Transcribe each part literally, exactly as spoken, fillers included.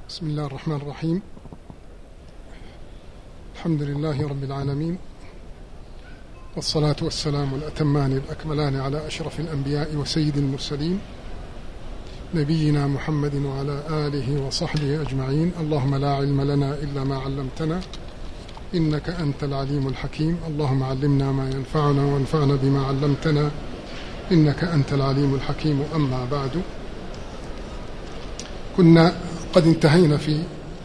بسم الله الرحمن الرحيم. الحمد لله رب العالمين، والصلاة والسلام الأتمان الأكملان على أشرف الأنبياء وسيد المرسلين نبينا محمد وعلى آله وصحبه أجمعين. اللهم لا علم لنا إلا ما علمتنا إنك أنت العليم الحكيم. اللهم علمنا ما ينفعنا وانفعنا بما علمتنا إنك أنت العليم الحكيم. أما بعد، كنا قد انتهينا في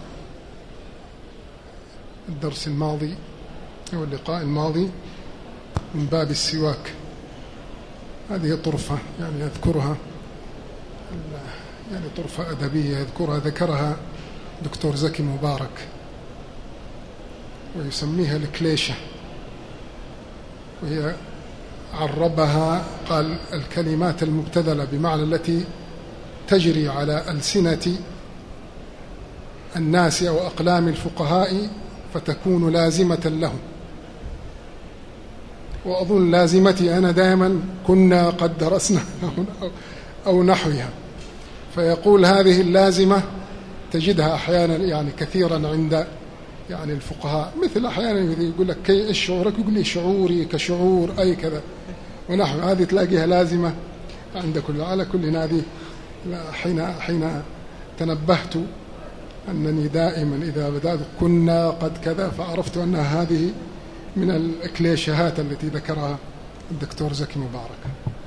الدرس الماضي أو اللقاء الماضي من باب السواك. هذه طرفة يعني يذكرها يعني طرفة أدبية يذكرها ذكرها دكتور زكي مبارك، ويسميها الكليشة، وهي عربها قال الكلمات المبتذلة بمعنى التي تجري على ألسنة الناس أو أقلام الفقهاء فتكون لازمة لهم. وأظن لازمتي أنا دائما كنا قد درسنا أو نحوها، فيقول هذه اللازمة تجدها أحيانا يعني كثيرا عند يعني الفقهاء، مثل أحيانا يقول لك كي إيش شعورك، يقول لي شعوري كشعور أي كذا ونحو، هذه تلاقيها لازمة عند كل. على كل هذه حين حين تنبهت أنني دائما إذا بدأت كنا قد كذا فعرفت أن هذه من الكليشهات التي ذكرها الدكتور زكي مبارك.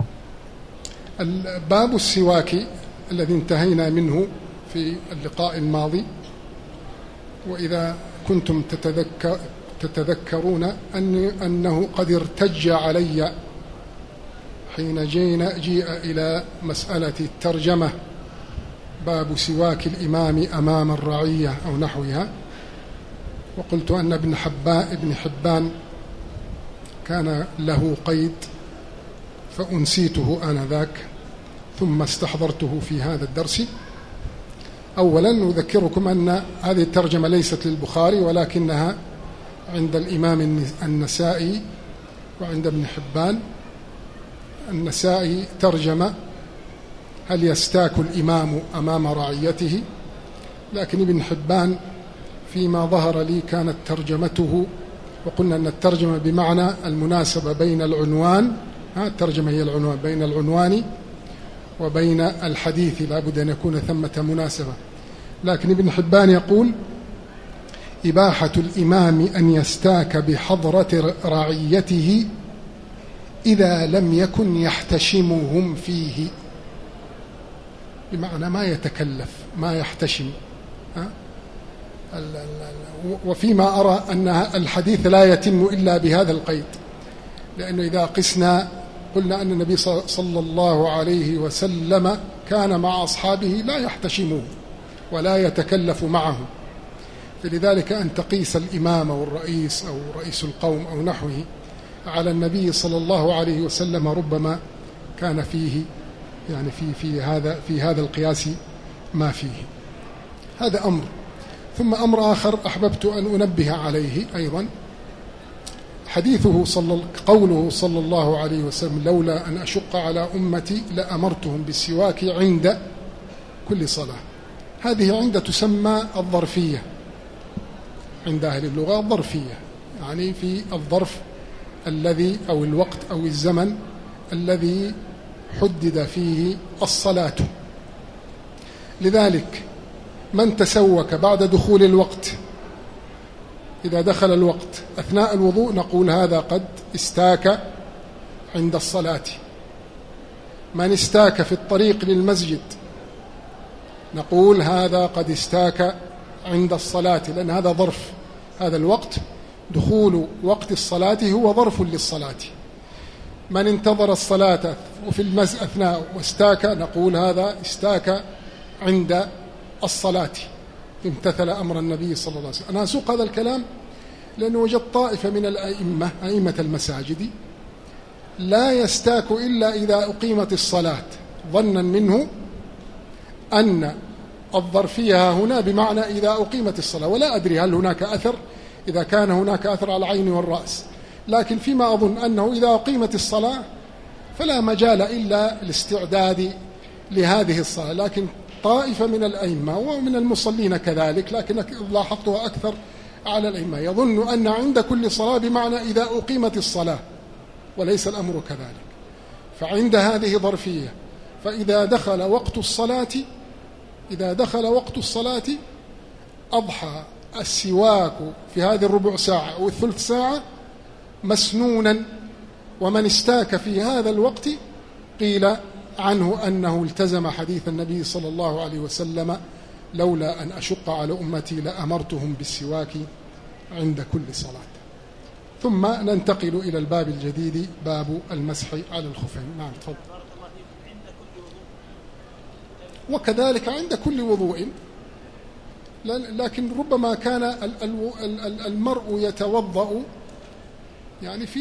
الباب السواك الذي انتهينا منه في اللقاء الماضي، وإذا كنتم تتذكر تتذكرون أن أنه قد ارتج علي حين جينا جيء إلى مسألة الترجمة، باب سواك الإمام أمام الرعية أو نحوها، وقلت أن ابن حبان, ابن حبان كان له قيد فأنسيته آنذاك، ثم استحضرته في هذا الدرس. أولا أذكركم أن هذه الترجمة ليست للبخاري، ولكنها عند الإمام النسائي وعند ابن حبان. النسائي ترجمة هل يستاك الإمام أمام رعيته، لكن ابن حبان فيما ظهر لي كانت ترجمته، وقلنا أن الترجمة بمعنى المناسبة بين العنوان، ها الترجمة هي العنوان، بين العنوان وبين الحديث لا بد أن يكون ثمة مناسبة. لكن ابن حبان يقول إباحة الإمام أن يستاك بحضرة رعيته إذا لم يكن يحتشمهم فيه، بمعنى ما يتكلف ما يحتشم. ها؟ وفيما أرى أن الحديث لا يتم إلا بهذا القيد، لأنه إذا قسنا قلنا أن النبي صلى الله عليه وسلم كان مع أصحابه لا يحتشمه ولا يتكلف معهم، فلذلك أن تقيس الإمام أو الرئيس أو رئيس القوم أو نحوه على النبي صلى الله عليه وسلم ربما كان فيه يعني في في هذا في هذا القياس ما فيه. هذا أمر. ثم أمر آخر أحببت أن أنبه عليه أيضا، حديثه صلى قوله صلى الله عليه وسلم لولا أن أشق على أمتي لأمرتهم بالسواك عند كل صلاة. هذه عند تسمى الظرفية عند أهل اللغة، الظرفية يعني في الظرف الذي أو الوقت أو الزمن الذي حدد فيه الصلاة. لذلك من تسوك بعد دخول الوقت، إذا دخل الوقت أثناء الوضوء نقول هذا قد استاك عند الصلاة. من استاك في الطريق للمسجد نقول هذا قد استاك عند الصلاة، لأن هذا ظرف، هذا الوقت دخول وقت الصلاة هو ظرف للصلاة. من انتظر الصلاة وفي المسجد أثناء واستاك نقول هذا استاك عند الصلاة، امتثل أمر النبي صلى الله عليه وسلم. أنا أسوق هذا الكلام لأنه وجد طائفة من الأئمة أئمة المساجد لا يستاك إلا إذا أقيمت الصلاة، ظنا منه أن الظرفية هنا بمعنى إذا أقيمت الصلاة، ولا أدري هل هناك أثر، إذا كان هناك أثر على العين والرأس، لكن فيما أظن أنه إذا أقيمت الصلاة فلا مجال إلا الاستعداد لهذه الصلاة. لكن طائفة من الأئمة ومن المصلين كذلك، لكن لاحظتها أكثر على الأئمة، يظن أن عند كل صلاة بمعنى إذا أقيمت الصلاة، وليس الأمر كذلك. فعند هذه ظرفية، فإذا دخل وقت الصلاة إذا دخل وقت الصلاة أضحى السواك في هذه الربع ساعة أو الثلث ساعة مسنونا، ومن استاك في هذا الوقت قيل عنه أنه التزم حديث النبي صلى الله عليه وسلم: لولا أن أشق على أمتي لأمرتهم بالسواك عند كل صلاة. ثم ننتقل إلى الباب الجديد، باب المسح على الخفين. نعم تفضل. وكذلك عند كل وضوء، لكن ربما كان المرء يتوضأ يعني في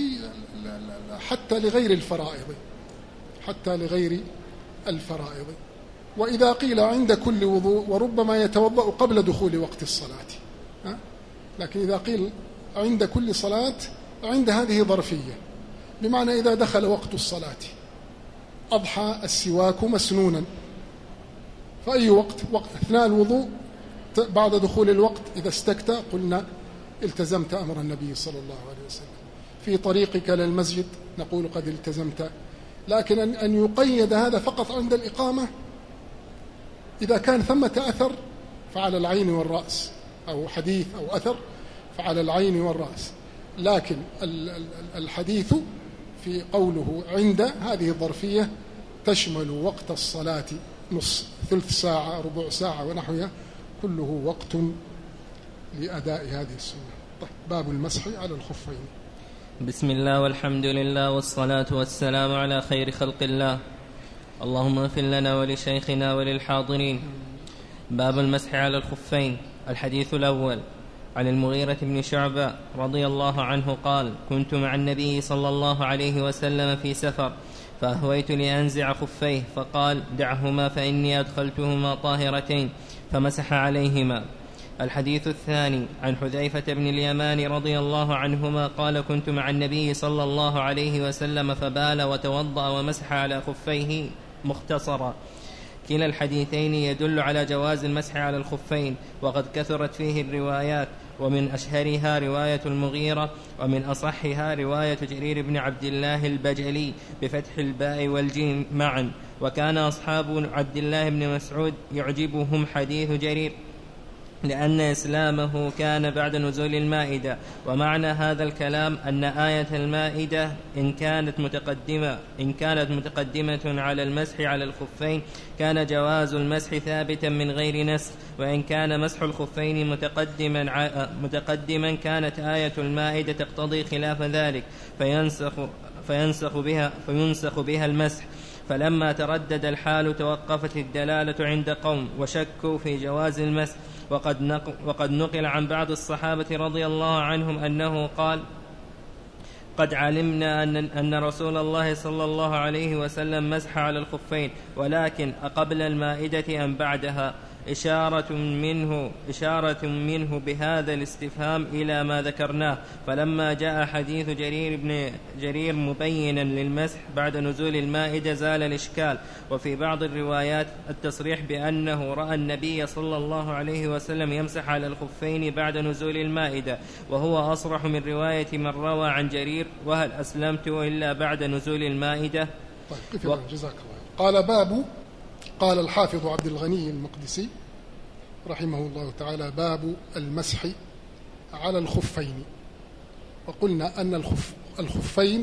حتى لغير الفرائض حتى لغير الفرائض وإذا قيل عند كل وضوء وربما يتوضأ قبل دخول وقت الصلاة، لكن إذا قيل عند كل صلاة عند هذه ظرفية، بمعنى إذا دخل وقت الصلاة أضحى السواك مسنونا، فأي وقت؟ وقت أثناء الوضوء بعد دخول الوقت إذا استكت قلنا التزمت أمر النبي صلى الله عليه وسلم. في طريقك للمسجد نقول قد التزمت. لكن أن يقيد هذا فقط عند الإقامة، إذا كان ثمة أثر فعلى العين والرأس، أو حديث أو أثر فعلى العين والرأس. لكن الحديث في قوله عند هذه الظرفية تشمل وقت الصلاة، نص ثلث ساعة ربع ساعة ونحوها، كله وقت لأداء هذه السنة. طيب، باب المسح على الخفين. بسم الله والحمد لله والصلاة والسلام على خير خلق الله. اللهم اغفر لنا ولشيخنا وللحاضرين. باب المسح على الخفين. الحديث الأول عن المغيرة بن شعبة رضي الله عنه قال: كنت مع النبي صلى الله عليه وسلم في سفر، فأهويت لأنزع خفيه، فقال: دعهما فإني أدخلتهما طاهرتين، فمسح عليهما. الحديث الثاني عن حذيفة بن اليمان رضي الله عنهما قال: كنت مع النبي صلى الله عليه وسلم فبال وتوضأ ومسح على خفيه مختصرا. كلا الحديثين يدل على جواز المسح على الخفين، وقد كثرت فيه الروايات، ومن أشهرها رواية المغيرة، ومن أصحها رواية جرير بن عبد الله البجلي بفتح الباء والجيم معا. وكان أصحاب عبد الله بن مسعود يعجبهم حديث جرير لأن إسلامه كان بعد نزول المائدة. ومعنى هذا الكلام أن آية المائدة إن كانت متقدمة إن كانت متقدمة على المسح على الخفين كان جواز المسح ثابتا من غير نسخ، وإن كان مسح الخفين متقدما متقدما كانت آية المائدة تقتضي خلاف ذلك، فينسخ فينسخ بها فينسخ بها المسح. فلما تردد الحال توقفت الدلالة عند قوم وشكوا في جواز المسح. وقد نقل, وقد نقل عن بعض الصحابة رضي الله عنهم أنه قال: قد علمنا أن, أن رسول الله صلى الله عليه وسلم مسح على الخفين، ولكن أقبل المائدة أم بعدها؟ إشارة منه, إشارة منه بهذا الاستفهام إلى ما ذكرناه. فلما جاء حديث جرير بن جرير مبينا للمسح بعد نزول المائدة زال الإشكال. وفي بعض الروايات التصريح بأنه رأى النبي صلى الله عليه وسلم يمسح على الخفين بعد نزول المائدة، وهو أصرح من رواية من روى عن جرير: وهل أسلمت إلا بعد نزول المائدة؟ طيب و... جزاك الله. قال باب قال الحافظ عبد الغني المقدسي رحمه الله تعالى: باب المسح على الخفين. وقلنا أن الخف الخفين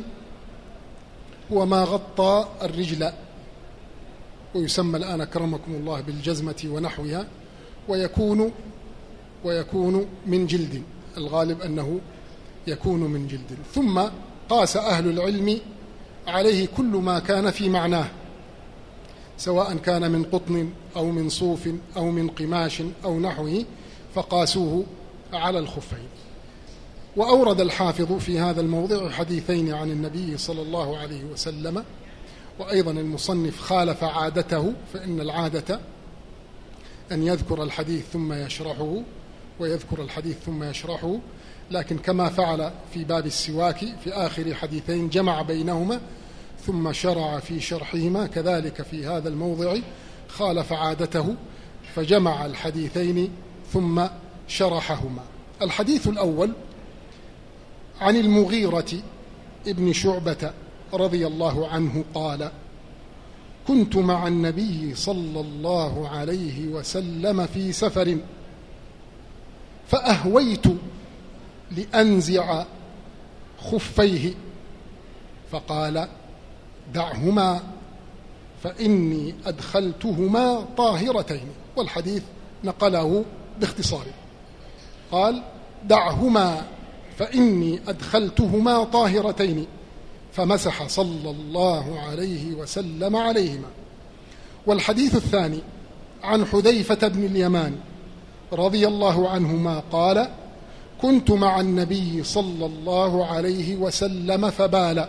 هو ما غطى الرجل، ويسمى الآن أكرمكم الله بالجزمة ونحوها، ويكون ويكون من جلد، الغالب أنه يكون من جلد. ثم قاس أهل العلم عليه كل ما كان في معناه، سواء كان من قطن أو من صوف أو من قماش أو نحوه، فقاسوه على الخفين. وأورد الحافظ في هذا الموضع حديثين عن النبي صلى الله عليه وسلم. وأيضا المصنف خالف عادته، فإن العادة أن يذكر الحديث ثم يشرحه ويذكر الحديث ثم يشرحه، لكن كما فعل في باب السواك في آخر حديثين جمع بينهما ثم شرع في شرحهما، كذلك في هذا الموضع خالف عادته فجمع الحديثين ثم شرحهما. الحديث الأول عن المغيرة ابن شعبة رضي الله عنه قال: كنت مع النبي صلى الله عليه وسلم في سفر فأهويت لأنزع خفيه فقال: دعهما فإني أدخلتهما طاهرتين. والحديث نقله باختصار، قال: دعهما فإني أدخلتهما طاهرتين، فمسح صلى الله عليه وسلم عليهما. والحديث الثاني عن حذيفة بن اليمان رضي الله عنهما قال: كنت مع النبي صلى الله عليه وسلم فبال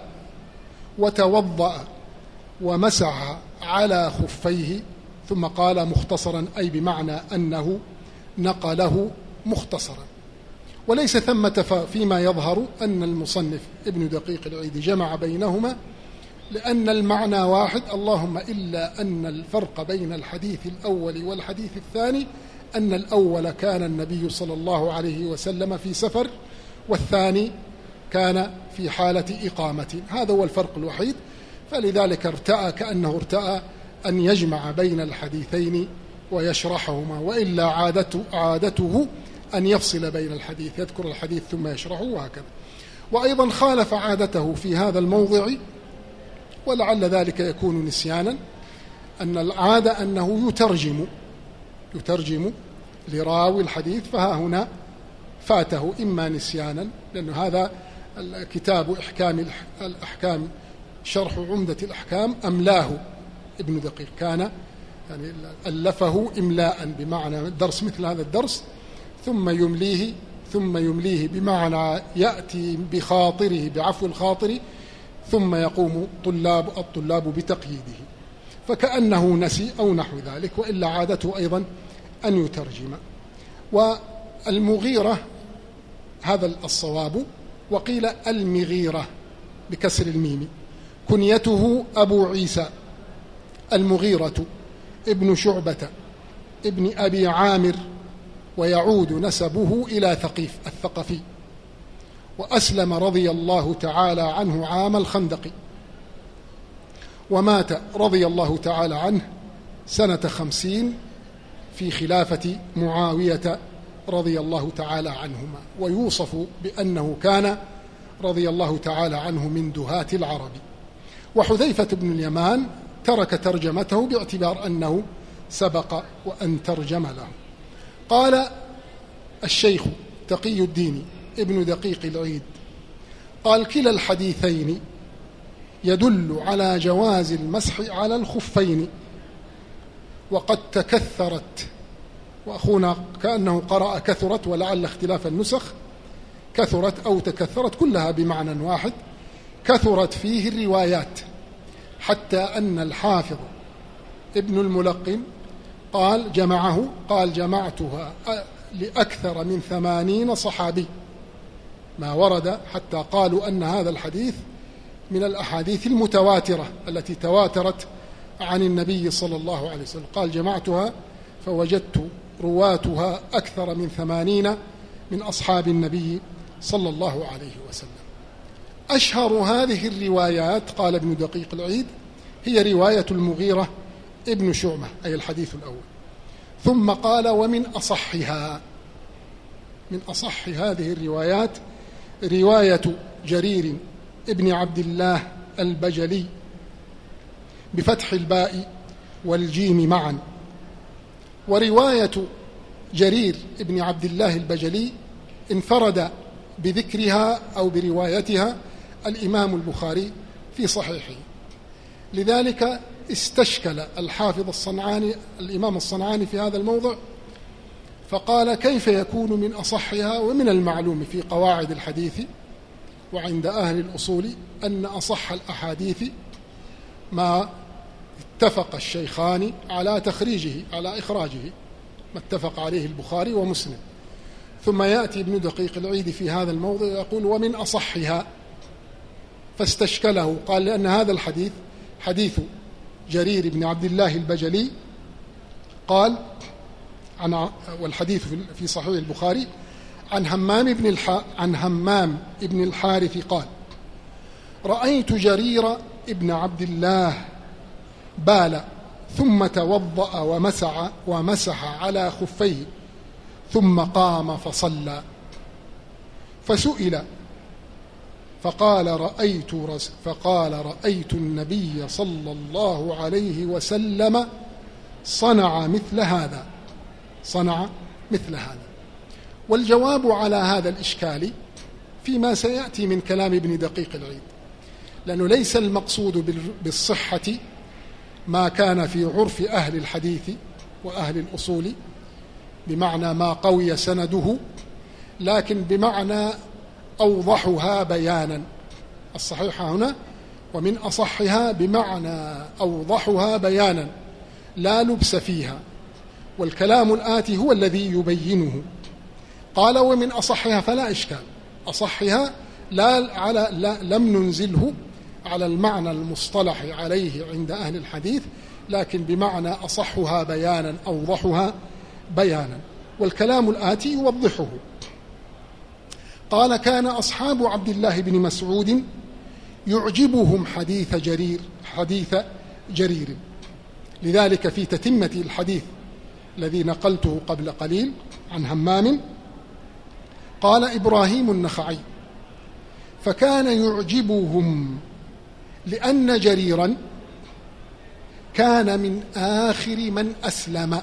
وتوضأ ومسح على خفيه، ثم قال مختصرا، أي بمعنى أنه نقله مختصرا. وليس ثمة فيما يظهر أن المصنف ابن دقيق العيد جمع بينهما، لأن المعنى واحد، اللهم إلا أن الفرق بين الحديث الأول والحديث الثاني أن الأول كان النبي صلى الله عليه وسلم في سفر، والثاني كان في حالة إقامة. هذا هو الفرق الوحيد، فلذلك ارتأى كأنه ارتأى أن يجمع بين الحديثين ويشرحهما، وإلا عادته, عادته أن يفصل بين الحديث، يذكر الحديث ثم يشرحه وهكذا. وأيضا خالف عادته في هذا الموضع، ولعل ذلك يكون نسيانا، أن العادة أنه يترجم يترجم لراوي الحديث، فها هنا فاته إما نسيانا، لأن هذا الكتاب إحكام الأحكام شرح عمدة الأحكام أملاه ابن دقيق، كان يعني ألفه إملاء بمعنى درس مثل هذا الدرس، ثم يمليه ثم يمليه بمعنى يأتي بخاطره بعفو الخاطر، ثم يقوم طلاب الطلاب بتقييده، فكأنه نسي أو نحو ذلك، وإلا عادته أيضا أن يترجم. والمغيرة هذا الصواب، وقيل المغيرة بكسر الميم، كنيته أبو عيسى المغيرة ابن شعبة ابن أبي عامر، ويعود نسبه إلى ثقيف الثقفي، وأسلم رضي الله تعالى عنه عام الخندق، ومات رضي الله تعالى عنه سنة خمسين في خلافة معاوية رضي الله تعالى عنهما، ويوصف بأنه كان رضي الله تعالى عنه من دهاة العرب. وحذيفة بن اليمان ترك ترجمته باعتبار أنه سبق وأن ترجم له. قال الشيخ تقي الدين ابن دقيق العيد، قال: كلا الحديثين يدل على جواز المسح على الخفين، وقد تكثرت، وأخونا كأنه قرأ كثرت، ولعل اختلاف النسخ كثرت أو تكثرت كلها بمعنى واحد، كثرت فيه الروايات، حتى أن الحافظ ابن الملقن قال جمعه قال جمعتها لأكثر من ثمانين صحابي، ما ورد حتى قالوا أن هذا الحديث من الأحاديث المتواترة التي تواترت عن النبي صلى الله عليه وسلم. قال جمعتها فوجدت رواتها أكثر من ثمانين من أصحاب النبي صلى الله عليه وسلم. أشهر هذه الروايات، قال ابن دقيق العيد، هي رواية المغيرة ابن شعبة، أي الحديث الأول. ثم قال: ومن أصحها، من أصح هذه الروايات رواية جرير ابن عبد الله البجلي بفتح الباء والجيم معا. ورواية جرير ابن عبد الله البجلي انفرد بذكرها أو بروايتها الإمام البخاري في صحيحه، لذلك استشكل الحافظ الصنعاني الإمام الصنعاني في هذا الموضع، فقال: كيف يكون من أصحها؟ ومن المعلوم في قواعد الحديث وعند أهل الأصول أن أصح الأحاديث ما اتفق الشيخان على تخريجه على إخراجه، ما اتفق عليه البخاري ومسلم. ثم يأتي ابن دقيق العيد في هذا الموضع يقول: ومن أصحها، فاستشكله، قال: لأن هذا الحديث حديث جرير بن عبد الله البجلي قال عن والحديث في صحيح البخاري عن همام بن الح عن همام بن الحارث قال: رأيت جرير ابن عبد الله بال ثم توضأ ومسح ومسح على خفيه ثم قام فصلى، فسئل فقال رأيت فقال رأيت النبي صلى الله عليه وسلم صنع مثل هذا صنع مثل هذا. والجواب على هذا الإشكال فيما سيأتي من كلام ابن دقيق العيد، لأنه ليس المقصود بالصحة ما كان في عرف أهل الحديث وأهل الأصول بمعنى ما قوي سنده، لكن بمعنى أوضحها بيانا. الصحيحة هنا ومن أصحها بمعنى أوضحها بيانا لا لبس فيها، والكلام الآتي هو الذي يبينه. قال: ومن أصحها فلا إشكال. أصحها لا على لا لم ننزله على المعنى المصطلح عليه عند أهل الحديث، لكن بمعنى أصحها بيانا أوضحها بيانا، والكلام الآتي يوضحه. قال: كان أصحاب عبد الله بن مسعود يعجبهم حديث جرير حديث جرير لذلك في تتمة الحديث الذي نقلته قبل قليل عن همام قال إبراهيم النخعي: فكان يعجبهم لأن جريرا كان من آخر من أسلم.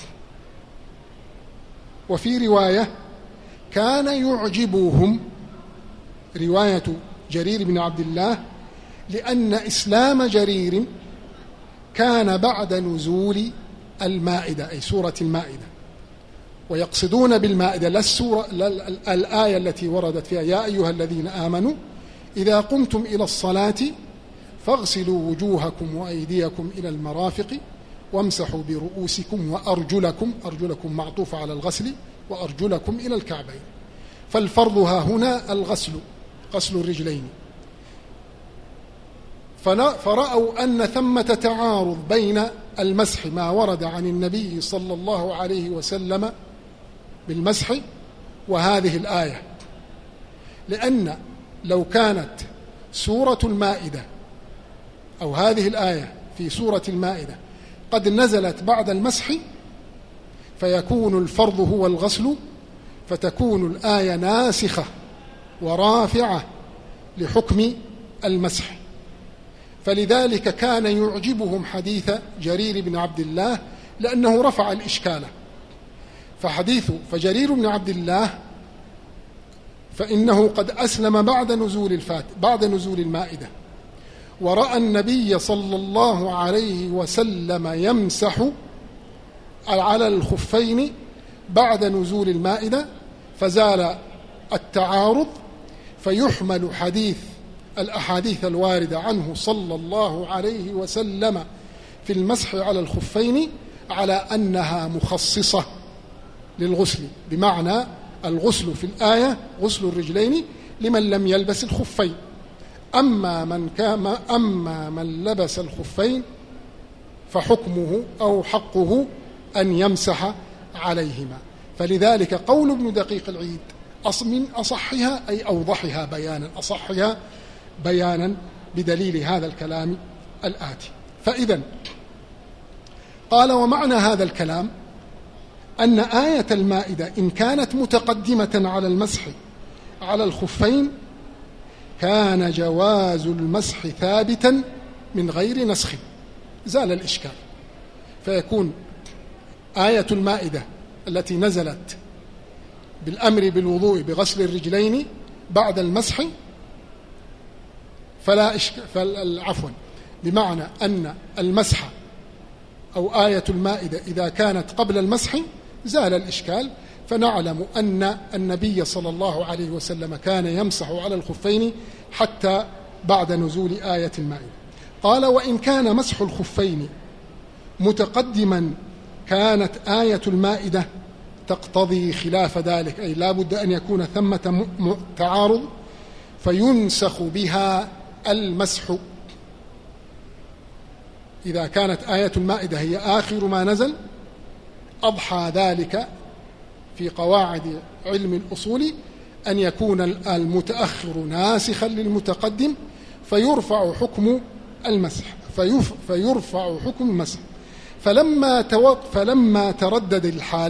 وفي رواية كان يعجبهم رواية جرير بن عبد الله لأن إسلام جرير كان بعد نزول المائدة أي سورة المائدة. ويقصدون بالمائدة لا السورة لا الآية التي وردت فيها يا أيها الذين آمنوا إذا قمتم إلى الصلاة فاغسلوا وجوهكم وأيديكم إلى المرافق وامسحوا برؤوسكم وأرجلكم، أرجلكم معطوفة على الغسل، وأرجلكم إلى الكعبين. فالفرض ها هنا الغسل، غسل الرجلين. فرأوا أن ثمة تعارض بين المسح ما ورد عن النبي صلى الله عليه وسلم بالمسح وهذه الآية، لأن لو كانت سورة المائدة أو هذه الآية في سورة المائدة قد نزلت بعد المسح فيكون الفرض هو الغسل، فتكون الآية ناسخة ورافعة لحكم المسح. فلذلك كان يعجبهم حديث جرير بن عبد الله لأنه رفع الإشكال. فحديث فجرير بن عبد الله فإنه قد أسلم بعد نزول الفات بعد نزول المائدة، ورأى النبي صلى الله عليه وسلم يمسح على الخفين بعد نزول المائدة، فزال التعارض، فيحمل حديث الأحاديث الواردة عنه صلى الله عليه وسلم في المسح على الخفين على أنها مخصصة للغسل، بمعنى الغسل في الآية غسل الرجلين لمن لم يلبس الخفين، أما من كان أما من لبس الخفين فحكمه أو حقه أن يمسح عليهما. فلذلك قول ابن دقيق العيد من أصحها أي أوضحها بيانا، أصحها بيانا بدليل هذا الكلام الآتي. فإذن قال: ومعنى هذا الكلام أن آية المائدة إن كانت متقدمة على المسح على الخفين كان جواز المسح ثابتا من غير نسخ، زال الإشكال، فيكون آية المائدة التي نزلت بالأمر بالوضوء بغسل الرجلين بعد المسح فلا إشكال، عفوا بمعنى أن المسح أو آية المائدة إذا كانت قبل المسح زال الإشكال، فنعلم أن النبي صلى الله عليه وسلم كان يمسح على الخفين حتى بعد نزول آية المائدة. قال: وإن كان مسح الخفين متقدما كانت آية المائدة تقتضي خلاف ذلك، أي لا بد أن يكون ثمة تعارض فينسخ بها المسح. إذا كانت آية المائدة هي آخر ما نزل أضحى ذلك في قواعد علم الأصول أن يكون المتأخر ناسخا للمتقدم فيرفع حكم المسح فيرفع حكم المسح فلما, فلما تردد الحال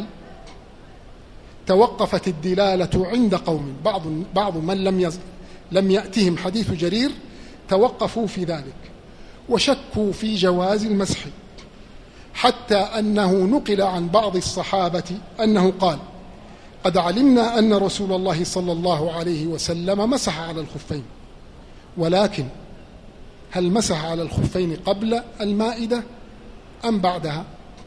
توقفت الدلالة عند قوم، بعض, بعض من لم, يز... لم يأتهم حديث جرير توقفوا في ذلك وشكوا في جواز المسح، حتى أنه نقل عن بعض الصحابة أنه قال: قد علمنا أن رسول الله صلى الله عليه وسلم مسح على الخفين، ولكن هل مسح على الخفين قبل المائدة أم بعدها؟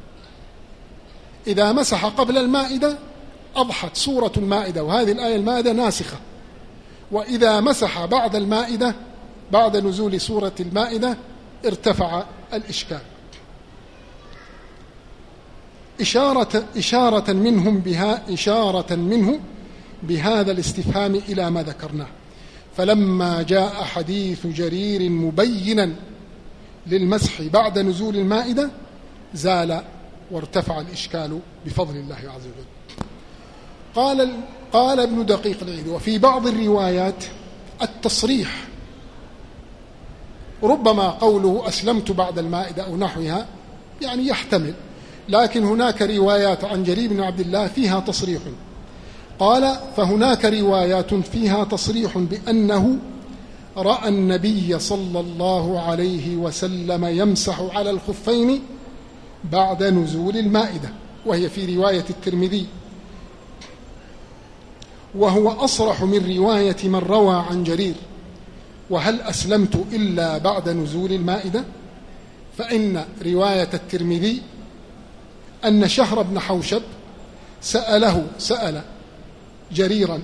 إذا مسح قبل المائدة أضحت سورة المائدة وهذه الآية المائدة ناسخة، وإذا مسح بعد المائدة بعد نزول سورة المائدة ارتفع الإشكال. إشارة, إشارة منهم بها إشارة منه بهذا الاستفهام إلى ما ذكرناه، فلما جاء حديث جرير مبينا للمسح بعد نزول المائدة زال وارتفع الإشكال بفضل الله عز وجل. قال, قال ابن دقيق العيد: وفي بعض الروايات التصريح، ربما قوله أسلمت بعد المائدة أو نحوها يعني يحتمل، لكن هناك روايات عن جرير بن عبد الله فيها تصريح. قال: فهناك روايات فيها تصريح بأنه رأى النبي صلى الله عليه وسلم يمسح على الخفين بعد نزول المائدة، وهي في رواية الترمذي، وهو أصرح من رواية من روى عن جرير: وهل أسلمت إلا بعد نزول المائدة؟ فإن رواية الترمذي أن شهر بن حوشب سأله سأل جريرا: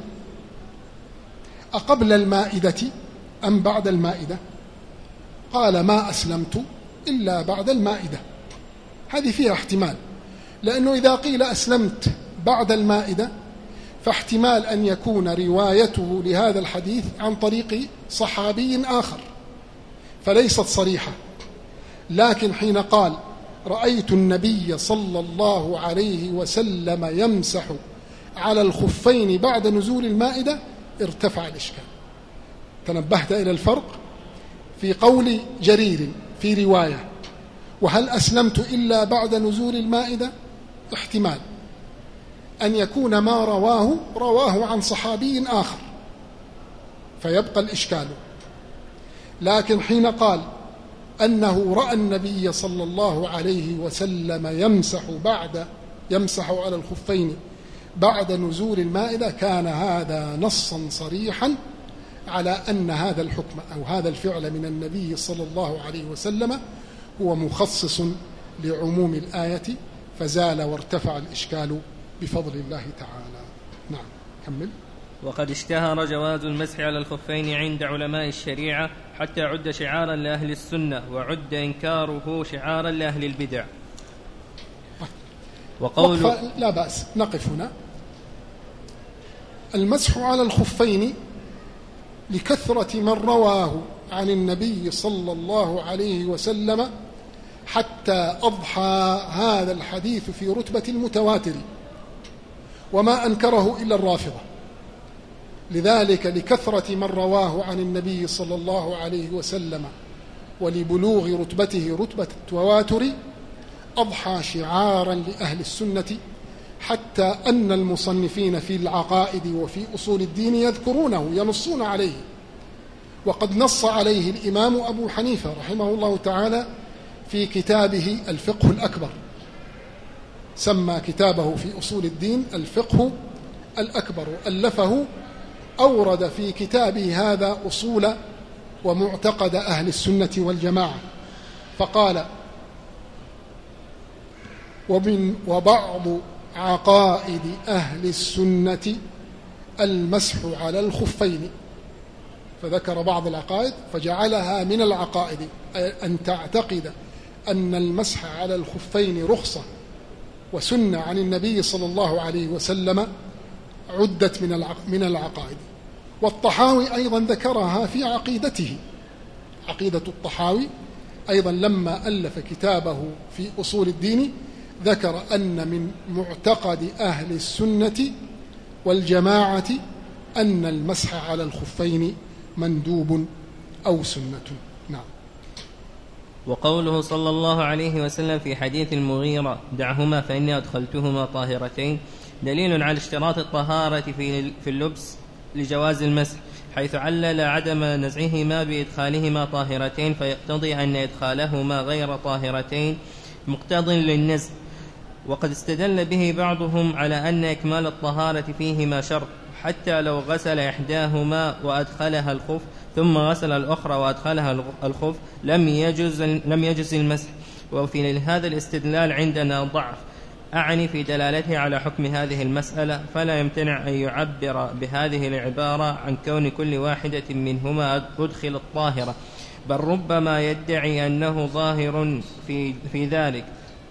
أقبل المائدة أم بعد المائدة؟ قال: ما أسلمت إلا بعد المائدة. هذه فيها احتمال، لأنه إذا قيل أسلمت بعد المائدة فاحتمال أن يكون روايته لهذا الحديث عن طريق صحابي آخر فليست صريحة. لكن حين قال: رأيت النبي صلى الله عليه وسلم يمسح على الخفين بعد نزول المائدة ارتفع الإشكال. تنبهت إلى الفرق في قول جرير في رواية: وهل أسلمت إلا بعد نزول المائدة؟ احتمال أن يكون ما رواه رواه عن صحابي آخر فيبقى الإشكال. لكن حين قال أنه رأى النبي صلى الله عليه وسلم يمسح بعد يمسح على الخفين بعد نزول المائدة كان هذا نصا صريحا على أن هذا الحكم أو هذا الفعل من النبي صلى الله عليه وسلم هو مخصص لعموم الآية، فزال وارتفع الإشكال بفضل الله تعالى. نعم، كمل. وقد اشتهر جواز المسح على الخفين عند علماء الشريعة حتى عد شعارا لأهل السنة، وعد إنكاره شعارا لأهل البدع. وقول لا بأس، نقف هنا. المسح على الخفين لكثرة من رواه عن النبي صلى الله عليه وسلم حتى أضحى هذا الحديث في رتبة المتواتر، وما أنكره إلا الرافضة. لذلك لكثرة من رواه عن النبي صلى الله عليه وسلم ولبلوغ رتبته رتبة التواتر أضحى شعارا لأهل السنة، حتى أن المصنفين في العقائد وفي أصول الدين يذكرونه ينصون عليه. وقد نص عليه الإمام أبو حنيفة رحمه الله تعالى في كتابه الفقه الأكبر، سمى كتابه في أصول الدين الفقه الأكبر، وألفه أورد في كتابه هذا أصول ومعتقد أهل السنة والجماعة، فقال: ومن وبعض عقائد أهل السنة المسح على الخفين، فذكر بعض العقائد فجعلها من العقائد، أن تعتقد أن المسح على الخفين رخصة وسنة عن النبي صلى الله عليه وسلم عدت من العقائد. والطحاوي أيضا ذكرها في عقيدته، عقيدة الطحاوي أيضا لما ألف كتابه في أصول الدين ذكر أن من معتقد أهل السنة والجماعة أن المسح على الخفين مندوب أو سنة. نعم. وقوله صلى الله عليه وسلم في حديث المغيرة دعهما فإني أدخلتهما طاهرتين دليل على اشتراط الطهارة في اللبس لجواز المسح، حيث علل عدم نزعهما بإدخالهما طاهرتين، فيقتضي أن إدخالهما غير طاهرتين مقتض للنزع. وقد استدل به بعضهم على أن إكمال الطهارة فيهما شرط، حتى لو غسل إحداهما وأدخلها الخف ثم غسل الأخرى وأدخلها الخف لم يجز, لم يجز المسح. وفي هذا الاستدلال عندنا ضعف، أعني في دلالته على حكم هذه المسألة، فلا يمتنع أن يعبر بهذه العبارة عن كون كل واحدة منهما أدخل الطاهرة، بل ربما يدعي أنه ظاهر في, في ذلك،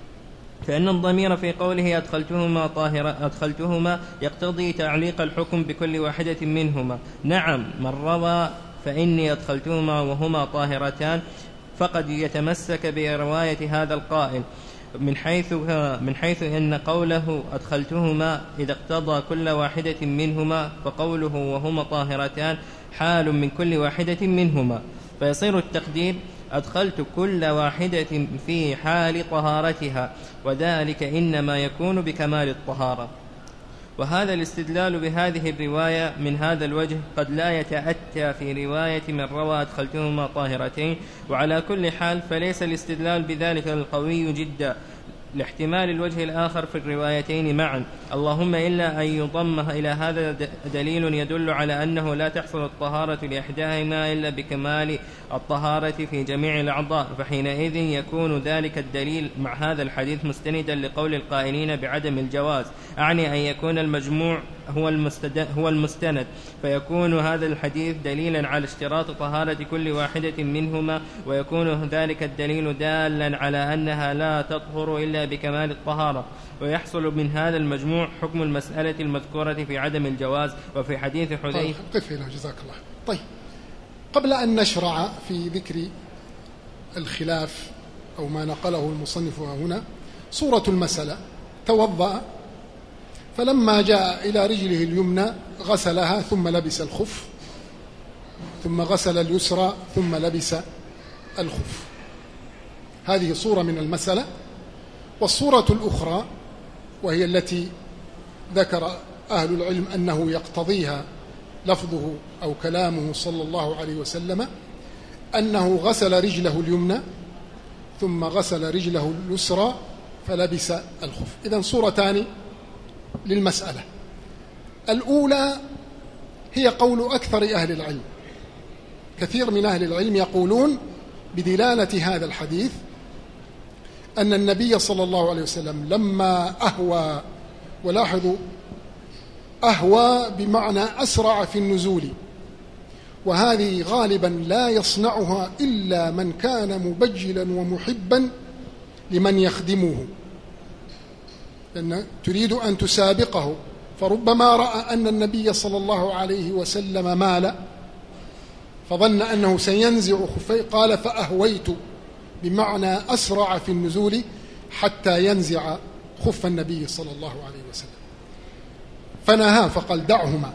فإن الضمير في قوله أدخلتهما طاهرة أدخلتهما يقتضي تعليق الحكم بكل واحدة منهما. نعم، من روى فإني أدخلتهما وهما طاهرتان فقد يتمسك برواية هذا القائل، من حيث من حيث أن قوله أدخلتهما إذا اقتضى كل واحدة منهما، فقوله وهما طاهرتان حال من كل واحدة منهما، فيصير التقدير أدخلت كل واحدة في حال طهارتها، وذلك إنما يكون بكمال الطهارة. وهذا الاستدلال بهذه الرواية من هذا الوجه قد لا يتأتى في رواية من روى أدخلتهما طاهرتين، وعلى كل حال فليس الاستدلال بذلك القوي جدا لاحتمال الوجه الآخر في الروايتين معا، اللهم إلا أن يضم إلى هذا دليل يدل على أنه لا تحصل الطهارة لإحداهما إلا بكمال الطهارة في جميع الأعضاء، فحينئذ يكون ذلك الدليل مع هذا الحديث مستندا لقول القائلين بعدم الجواز، أعني أن يكون المجموع هو هو المستند، فيكون هذا الحديث دليلا على اشتراط طهارة كل واحدة منهما، ويكون ذلك الدليل دالا على أنها لا تطهر إلا بكمال الطهارة، ويحصل من هذا المجموع حكم المسألة المذكورة في عدم الجواز. وفي حديث حذيفة قف هنا جزاك الله. طيب، قبل أن نشرع في ذكر الخلاف أو ما نقله المصنف هنا، صورة المسألة: توضأ فلما جاء إلى رجله اليمنى غسلها ثم لبس الخف، ثم غسل اليسرى ثم لبس الخف. هذه صورة من المسألة. والصورة الأخرى وهي التي ذكر أهل العلم أنه يقتضيها لفظه أو كلامه صلى الله عليه وسلم، أنه غسل رجله اليمنى ثم غسل رجله اليسرى فلبس الخف. إذن صورتان للمسألة. الأولى هي قول أكثر أهل العلم، كثير من أهل العلم يقولون بدلالة هذا الحديث أن النبي صلى الله عليه وسلم لما أهوى، ولاحظوا أهوى بمعنى أسرع في النزول، وهذه غالبا لا يصنعها إلا من كان مبجلا ومحبا لمن يخدمه، لأن تريد أن تسابقه، فربما رأى أن النبي صلى الله عليه وسلم مال فظن أنه سينزع خفيه، قال فأهويت، بمعنى أسرع في النزول حتى ينزع خف النبي صلى الله عليه وسلم، فنهى فقال دعهما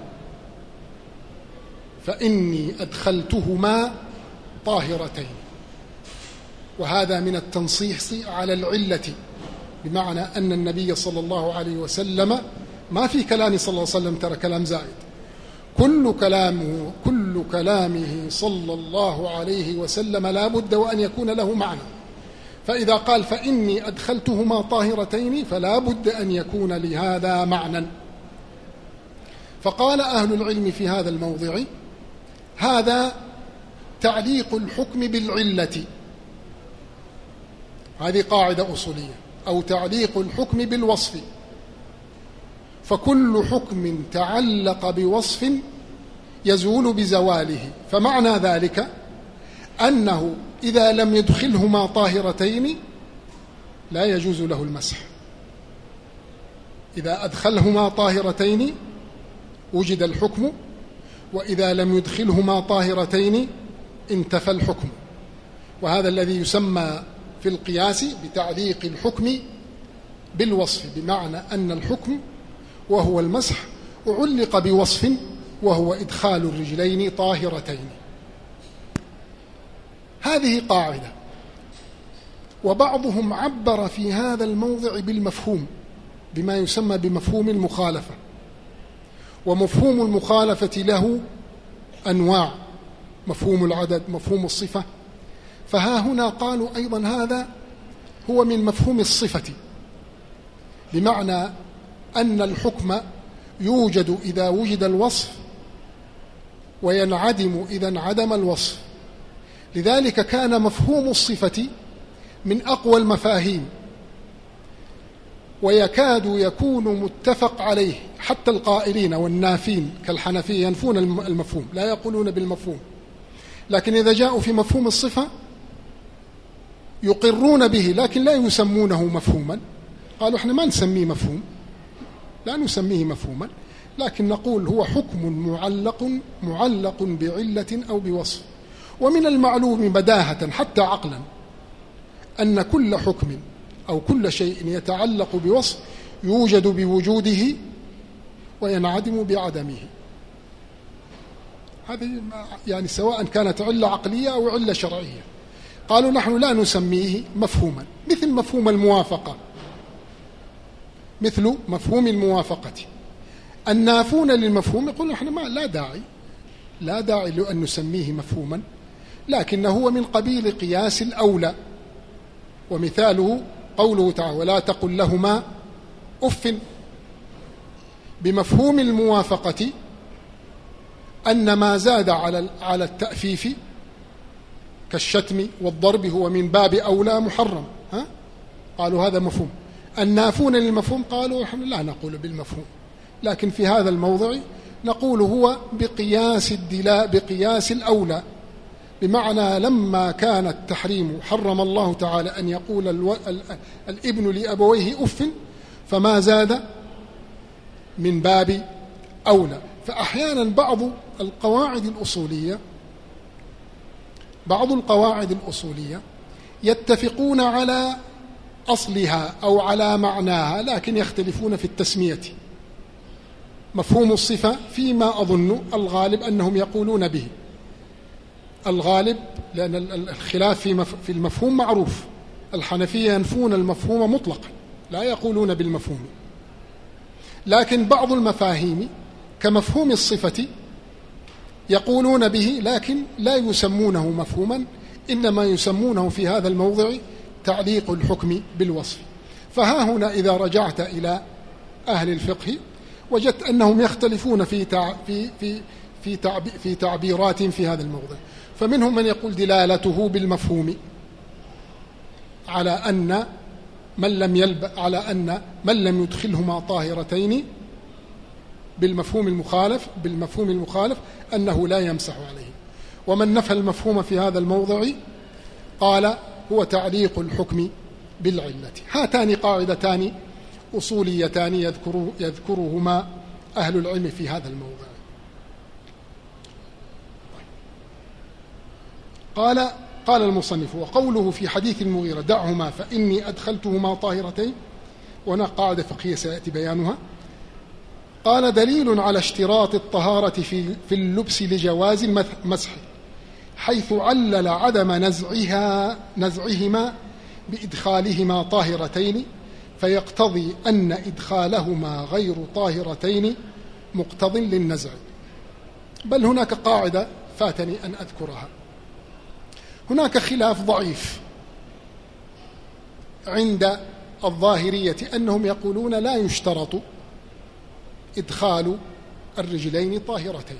فإني أدخلتهما طاهرتين. وهذا من التنصيص على العلة، بمعنى أن النبي صلى الله عليه وسلم ما في كلام صلى الله عليه وسلم ترى كلام زائد، كل كلامه كل كلامه صلى الله عليه وسلم لا بد وأن يكون له معنى، فإذا قال فإني أدخلتهما طاهرتين فلا بد أن يكون لهذا معنى. فقال أهل العلم في هذا الموضع: هذا تعليق الحكم بالعلة، هذه قاعدة أصولية، أو تعليق الحكم بالوصف، فكل حكم تعلق بوصف يزول بزواله، فمعنى ذلك أنه إذا لم يدخلهما طاهرتين لا يجوز له المسح، إذا أدخلهما طاهرتين وجد الحكم، وإذا لم يدخلهما طاهرتين انتفى الحكم. وهذا الذي يسمى في القياس بتعليق الحكم بالوصف، بمعنى أن الحكم وهو المسح وعلق بوصف وهو إدخال الرجلين طاهرتين. هذه قاعدة. وبعضهم عبر في هذا الموضع بالمفهوم بما يسمى بمفهوم المخالفة، ومفهوم المخالفة له أنواع: مفهوم العدد، مفهوم الصفة. فها هنا قالوا أيضا هذا هو من مفهوم الصفة، بمعنى أن الحكم يوجد إذا وجد الوصف وينعدم إذا انعدم الوصف. لذلك كان مفهوم الصفة من أقوى المفاهيم، ويكاد يكون متفق عليه. حتى القائلين والنافين كالحنفية ينفون المفهوم، لا يقولون بالمفهوم، لكن إذا جاءوا في مفهوم الصفة يقرون به لكن لا يسمونه مفهوما. قالوا احنا ما نسميه مفهوم، لا نسميه مفهوما، لكن نقول هو حكم معلق معلق بعلة أو بوصف. ومن المعلوم بداهة حتى عقلا أن كل حكم أو كل شيء يتعلق بوصف يوجد بوجوده وينعدم بعدمه. هذه يعني سواء كانت علة عقلية أو علة شرعية. قالوا نحن لا نسميه مفهوما، مثل مفهوم الموافقة، مثل مفهوم الموافقة. النافون للمفهوم يقول نحن ما لا داعي لا داعي لأن نسميه مفهوما، لكنه هو من قبيل قياس الأولى. ومثاله قوله تعالى: ولا تقل لهما أف. بمفهوم الموافقة أن ما زاد على على التأفيف كالشتم والضرب هو من باب أولى محرم. ها؟ قالوا هذا مفهوم. النافون للمفهوم قالوا نحن لا نقول بالمفهوم، لكن في هذا الموضع نقول هو بقياس الدلاء بقياس الأولى، بمعنى لما كان التحريم حرم الله تعالى أن يقول الو... ال... الابن لأبويه أف، فما زاد من باب أولى. فأحيانا بعض القواعد الأصولية بعض القواعد الأصولية يتفقون على أصلها أو على معناها، لكن يختلفون في التسمية. مفهوم الصفة فيما أظن الغالب أنهم يقولون به، الغالب، لأن الخلاف في المفهوم معروف. الحنفية ينفون المفهوم مطلقا، لا يقولون بالمفهوم. لكن بعض المفاهيم كمفهوم الصفة يقولون به، لكن لا يسمونه مفهوما، إنما يسمونه في هذا الموضع تعليق الحكم بالوصف. فها هنا إذا رجعت إلى أهل الفقه وجدت أنهم يختلفون في في في في, في تعبيرات في هذا الموضع. فمنهم من يقول دلالته بالمفهوم على أن من لم يلب على أن من لم يدخلهما طاهرتين بالمفهوم المخالف بالمفهوم المخالف أنه لا يمسح عليه. ومن نفى المفهوم في هذا الموضع قال هو تعليق الحكم بالعلة. هاتان قاعدتان أصوليتان يذكر يذكرهما أهل العلم في هذا الموضع. قال قال المصنف: وقوله في حديث المغيرة دعهما فإني أدخلتهما طاهرتين، وهنا قاعدة فقهية سيأتي بيانها. قال: دليل على اشتراط الطهارة في في اللبس لجواز المسح، حيث علل عدم نزعها نزعهما بإدخالهما طاهرتين، فيقتضي أن إدخالهما غير طاهرتين مقتض للنزع. بل هناك قاعدة فاتني أن أذكرها. هناك خلاف ضعيف عند الظاهرية أنهم يقولون لا يشترط إدخال الرجلين طاهرتين،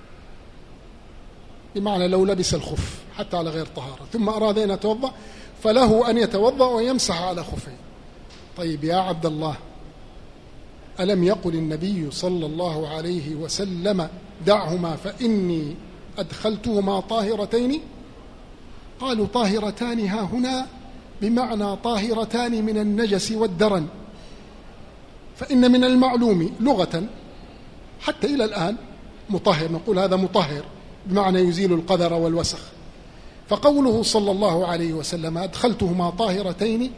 بمعنى لو لبس الخف حتى على غير طهارة ثم أراد أن يتوضأ فله أن يتوضأ ويمسح على خفين. طيب يا عبد الله، ألم يقل النبي صلى الله عليه وسلم دعهما فإني أدخلتهما طاهرتين؟ قالوا طاهرتان ها هنا بمعنى طاهرتان من النجس والدرن، فإن من المعلوم لغة حتى إلى الآن مطهر، نقول هذا مطهر بمعنى يزيل القذر والوسخ. فقوله صلى الله عليه وسلم أدخلتهما طاهرتين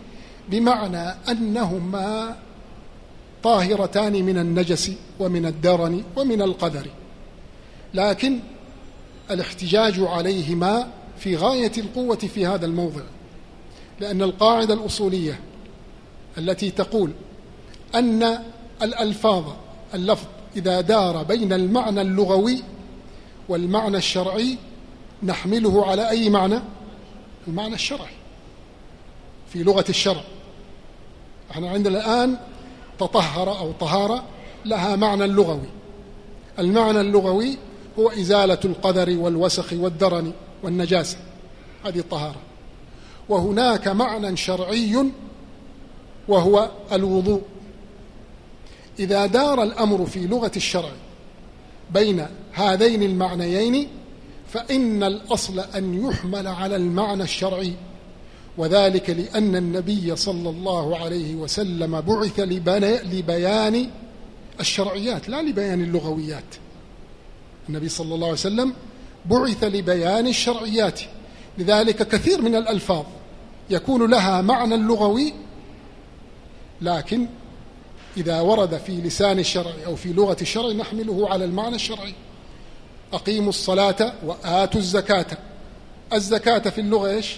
بمعنى أنهما طاهرتان من النجس ومن الدرن ومن القدر، لكن الاحتجاج عليهما في غاية القوة في هذا الموضع، لأن القاعدة الأصولية التي تقول أن الألفاظ اللفظ إذا دار بين المعنى اللغوي والمعنى الشرعي نحمله على أي معنى؟ المعنى الشرعي في لغة الشرع. احنا عندنا الآن تطهر أو طهارة لها معنى لغوي، المعنى اللغوي هو إزالة القدر والوسخ والدرن والنجاسة، هذه الطهارة. وهناك معنى شرعي وهو الوضوء. إذا دار الأمر في لغة الشرع بين هذين المعنيين فإن الأصل أن يحمل على المعنى الشرعي، وذلك لأن النبي صلى الله عليه وسلم بعث لبيان الشرعيات لا لبيان اللغويات. النبي صلى الله عليه وسلم بعث لبيان الشرعيات، لذلك كثير من الألفاظ يكون لها معنى لغوي، لكن إذا ورد في لسان الشرع أو في لغة الشرع نحمله على المعنى الشرعي. أقيموا الصلاة وآتوا الزكاة. الزكاة في اللغة إيش؟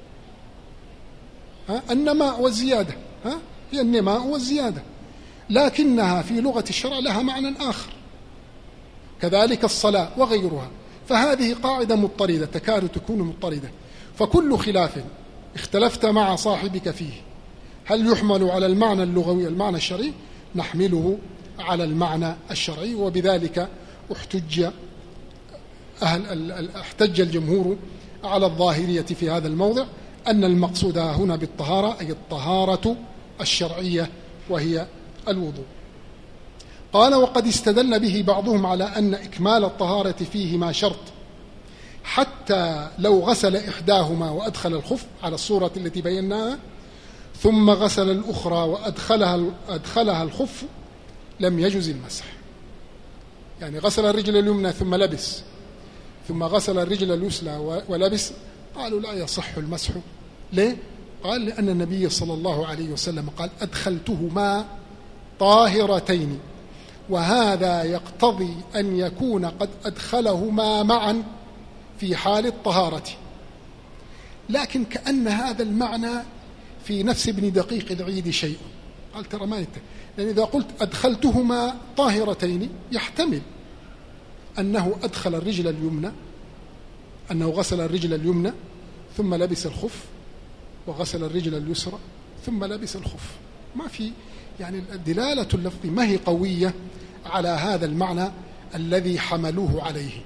ها؟ النماء والزيادة، ها؟ هي النماء والزيادة، لكنها في لغة الشرع لها معنى آخر، كذلك الصلاة وغيرها. فهذه قاعدة مضطردة تكاد تكون مضطردة. فكل خلاف اختلفت مع صاحبك فيه هل يحمل على المعنى اللغوي المعنى الشرعي نحمله على المعنى الشرعي، وبذلك احتج أهل احتج الجمهور على الظاهرية في هذا الموضع أن المقصود هنا بالطهارة أي الطهارة الشرعية وهي الوضوء. قال وقد استدل به بعضهم على أن إكمال الطهارة فيهما شرط، حتى لو غسل إحداهما وأدخل الخف على الصورة التي بيناها ثم غسل الأخرى وأدخلها أدخلها الخف لم يجز المسح. يعني غسل الرجل اليمنى ثم لبس، ثم غسل الرجل اليسرى ولبس، قالوا لا يصح المسح. ليه؟ قال لأن النبي صلى الله عليه وسلم قال أدخلتهما طاهرتين، وهذا يقتضي أن يكون قد أدخلهما معا في حال الطهارة. لكن كأن هذا المعنى في نفس ابن دقيق العيد شيء، قال ترى ما يتم، لأن إذا قلت أدخلتهما طاهرتين يحتمل أنه أدخل الرجل اليمنى، أنه غسل الرجل اليمنى ثم لبس الخف، وغسل الرجل اليسرى ثم لبس الخف. ما في يعني دلالة اللفظ ما هي قوية على هذا المعنى الذي حملوه عليه.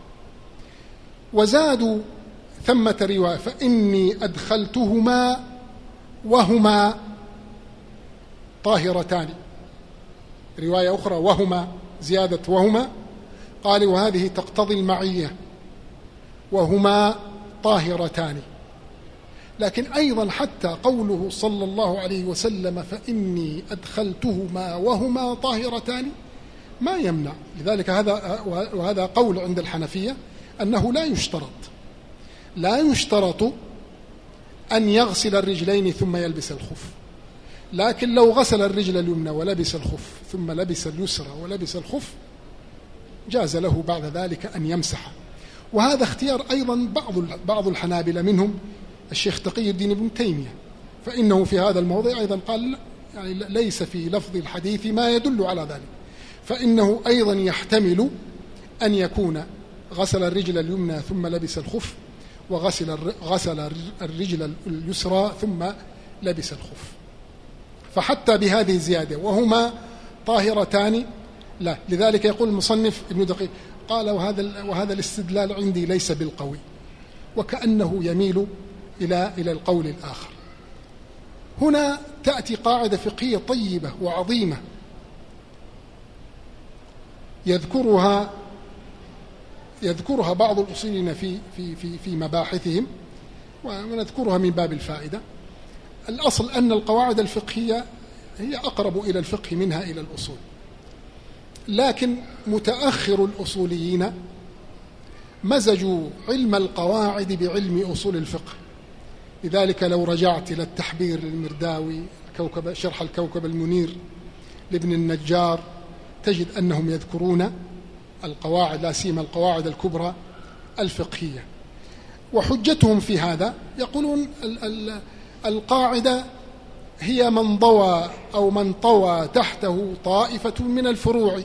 وزادوا ثمة رواية فإني أدخلتهما وهما طاهرتان، رواية أخرى وهما، زيادة وهما، قال وهذه تقتضي المعية، وهما طاهرتان. لكن أيضا حتى قوله صلى الله عليه وسلم فإني أدخلتهما وهما طاهرتان ما يمنع. لذلك هذا وهذا قول عند الحنفية أنه لا يشترط لا يشترط أن يغسل الرجلين ثم يلبس الخف، لكن لو غسل الرجل اليمنى ولبس الخف ثم لبس اليسرى ولبس الخف جاز له بعد ذلك أن يمسح. وهذا اختيار أيضا بعض بعض الحنابلة منهم الشيخ تقي الدين ابن تيمية، فإنه في هذا الموضع أيضا قال يعني ليس في لفظ الحديث ما يدل على ذلك، فإنه أيضا يحتمل أن يكون غسل الرجل اليمنى ثم لبس الخف، وغسل غسل الرجل اليسرى ثم لبس الخف. فحتى بهذه الزيادة وهما طاهرتان لا. لذلك يقول المصنف ابن دقيق قال وهذا وهذا الاستدلال عندي ليس بالقوي، وكأنه يميل إلى إلى القول الآخر. هنا تأتي قاعدة فقهية طيبة وعظيمة يذكرها يذكرها بعض الأصوليين في في في في مباحثهم، ونذكرها من باب الفائدة. الأصل أن القواعد الفقهية هي أقرب إلى الفقه منها إلى الأصول، لكن متأخر الأصوليين مزجوا علم القواعد بعلم أصول الفقه، لذلك لو رجعت إلى التحبير للمرداوي الكوكب شرح الكوكب المنير لابن النجار تجد أنهم يذكرون القواعد، لا سيما القواعد الكبرى الفقهية. وحجتهم في هذا يقولون القاعدة هي من ضوى أو من طوى تحته طائفة من الفروع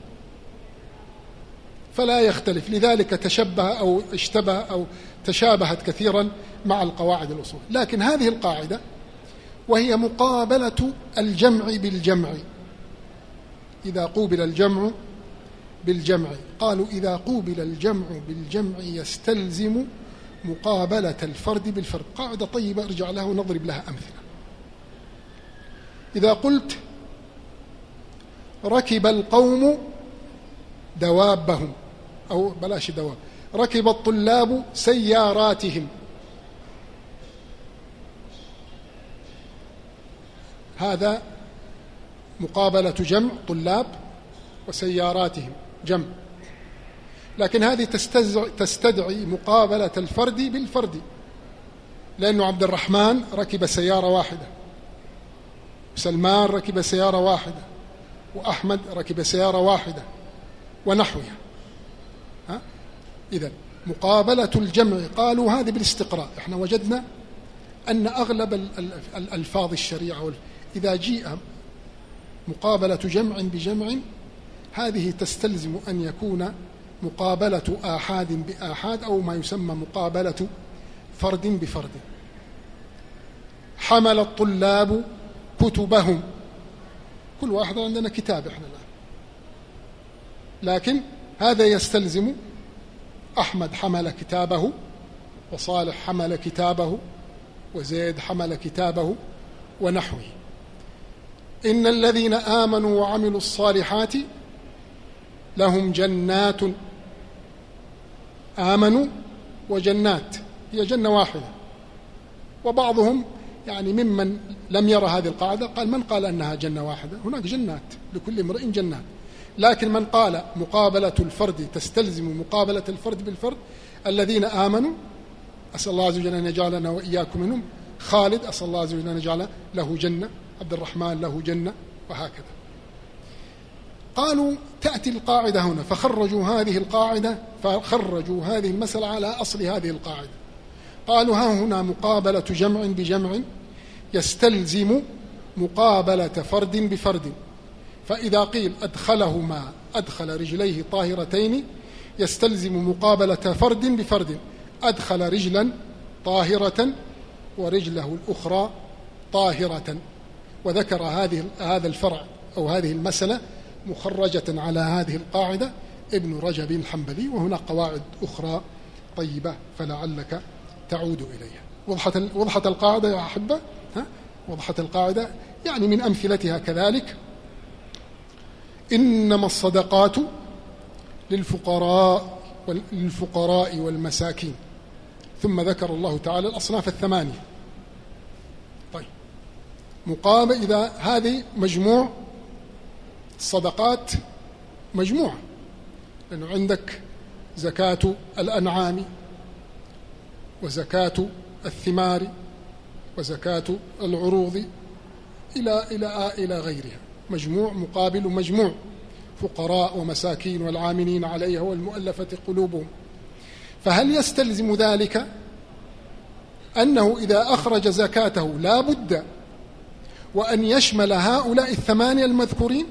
فلا يختلف، لذلك تشبه أو اشتبه أو تشابهت كثيرا مع القواعد الأصول. لكن هذه القاعدة وهي مقابلة الجمع بالجمع، إذا قوبل الجمع بالجمع، قالوا إذا قوبل الجمع بالجمع يستلزم مقابلة الفرد بالفرد. قاعدة طيبة ارجع لها ونضرب لها أمثلة. إذا قلت ركب القوم دوابهم، أو بلاش دواب، ركب الطلاب سياراتهم، هذا مقابلة جمع طلاب وسياراتهم جمع، لكن هذه تستدعي مقابلة الفرد بالفرد، لأنه عبد الرحمن ركب سيارة واحدة، وسلمان ركب سيارة واحدة، وأحمد ركب سيارة واحدة، ونحوها. ها؟ إذن مقابلة الجمع قالوا هذه بالاستقراء. احنا وجدنا أن أغلب الألفاظ الشريعة إذا جيء مقابلة جمع بجمع هذه تستلزم أن يكون مقابلة آحاد بآحاد، أو ما يسمى مقابلة فرد بفرد. حمل الطلاب كتبهم، كل واحد عندنا كتاب احنا الآن، لكن هذا يستلزم أحمد حمل كتابه، وصالح حمل كتابه، وزيد حمل كتابه، ونحوه. إن الذين آمنوا وعملوا الصالحات لهم جنات، آمنوا وجنات، هي جنة واحدة. وبعضهم يعني ممن لم يرى هذه القاعدة قال من قال أنها جنة واحدة؟ هناك جنات، لكل امرئ جنات. لكن من قال مقابلة الفرد تستلزم مقابلة الفرد بالفرد، الذين آمنوا أسأل الله عز وجل أن يجعلنا وإياكم منهم، خالد أسأل الله عز وجل أن يجعل له جنة، عبد الرحمن له جنة، وهكذا. قالوا تأتي القاعدة هنا، فخرجوا هذه القاعدة، فخرجوا هذه المسألة على أصل هذه القاعدة. قالوا ها هنا مقابلة جمع بجمع يستلزم مقابلة فرد بفرد، فإذا قيل أدخلهما أدخل رجليه طاهرتين يستلزم مقابلة فرد بفرد، أدخل رجلا طاهرة ورجله الأخرى طاهرة. وذكر هذه هذا الفرع أو هذه المسألة مخرجة على هذه القاعدة ابن رجب الحنبلي، وهناك قواعد أخرى طيبة فلعلك تعود إليها. وضحت وضحت القاعدة يا أحبة؟ ها؟ وضحت القاعدة. يعني من أمثلتها كذلك إنما الصدقات للفقراء للفقراء والمساكين، ثم ذكر الله تعالى الأصناف الثمانية. طيب مقابل إذا هذه مجموع الصدقات مجموعة، لأنه عندك زكاة الأنعام وزكاة الثمار وزكاة العروض إلى إلى إلى غيرها، مجموع مقابل مجموع، فقراء ومساكين والعاملين عليها والمؤلفة قلوبهم. فهل يستلزم ذلك أنه إذا أخرج زكاته لا بد وأن يشمل هؤلاء الثمانية المذكورين؟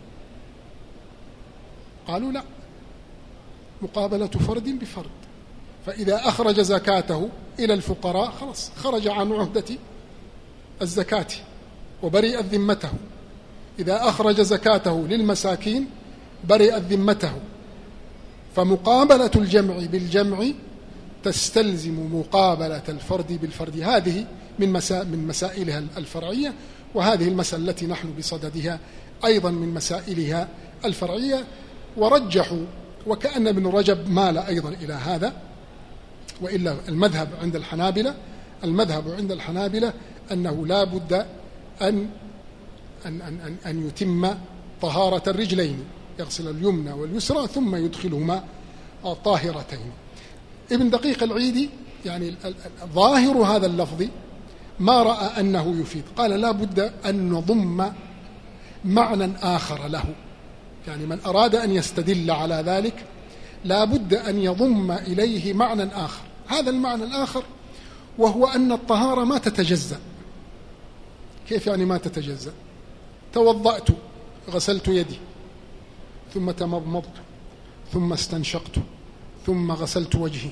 قالوا لا، مقابلة فرد بفرد. فإذا أخرج زكاته إلى الفقراء خلاص خرج عن عهدة الزكاة وبرئت ذمته، إذا أخرج زكاته للمساكين برئت ذمته. فمقابلة الجمع بالجمع تستلزم مقابلة الفرد بالفرد. هذه من من مسائلها الفرعية، وهذه المسألة التي نحن بصددها أيضا من مسائلها الفرعية. ورجحوا، وكأن ابن رجب مال أيضا إلى هذا، وإلا المذهب عند الحنابلة المذهب عند الحنابلة أنه لا بد أن أن أن أن يتم طهارة الرجلين، يغسل اليمنى واليسرى ثم يدخلهما طاهرتين. ابن دقيق العيدي يعني ظاهر هذا اللفظ ما رأى أنه يفيد، قال لا بد أن نضم معنى آخر له، يعني من أراد أن يستدل على ذلك لا بد أن يضم إليه معنى آخر. هذا المعنى الآخر وهو أن الطهارة ما تتجزأ. كيف يعني ما تتجزأ؟ توضأت، غسلت يدي، ثم تمضمضت، ثم استنشقت، ثم غسلت وجهي.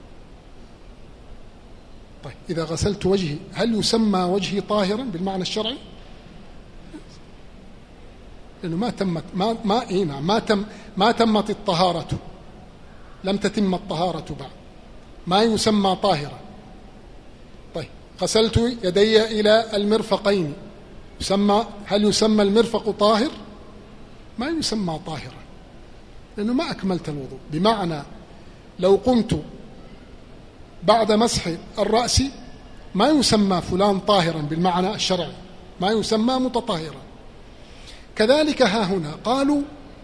طيب إذا غسلت وجهي هل يسمى وجهي طاهرا بالمعنى الشرعي؟ لأنه ما تمت ما ما هنا ما تم ما تمت الطهارة، لم تتم الطهارة بعد، ما يسمى طاهرا. طيب غسلت يدي إلى المرفقين، يسمى هل يسمى المرفق طاهر؟ ما يسمى طاهرا لأنه ما أكملت الوضوء. بمعنى لو قمت بعد مسح الرأس ما يسمى فلان طاهرا بالمعنى الشرعي، ما يسمى متطهرا. كذلك ها هنا قالوا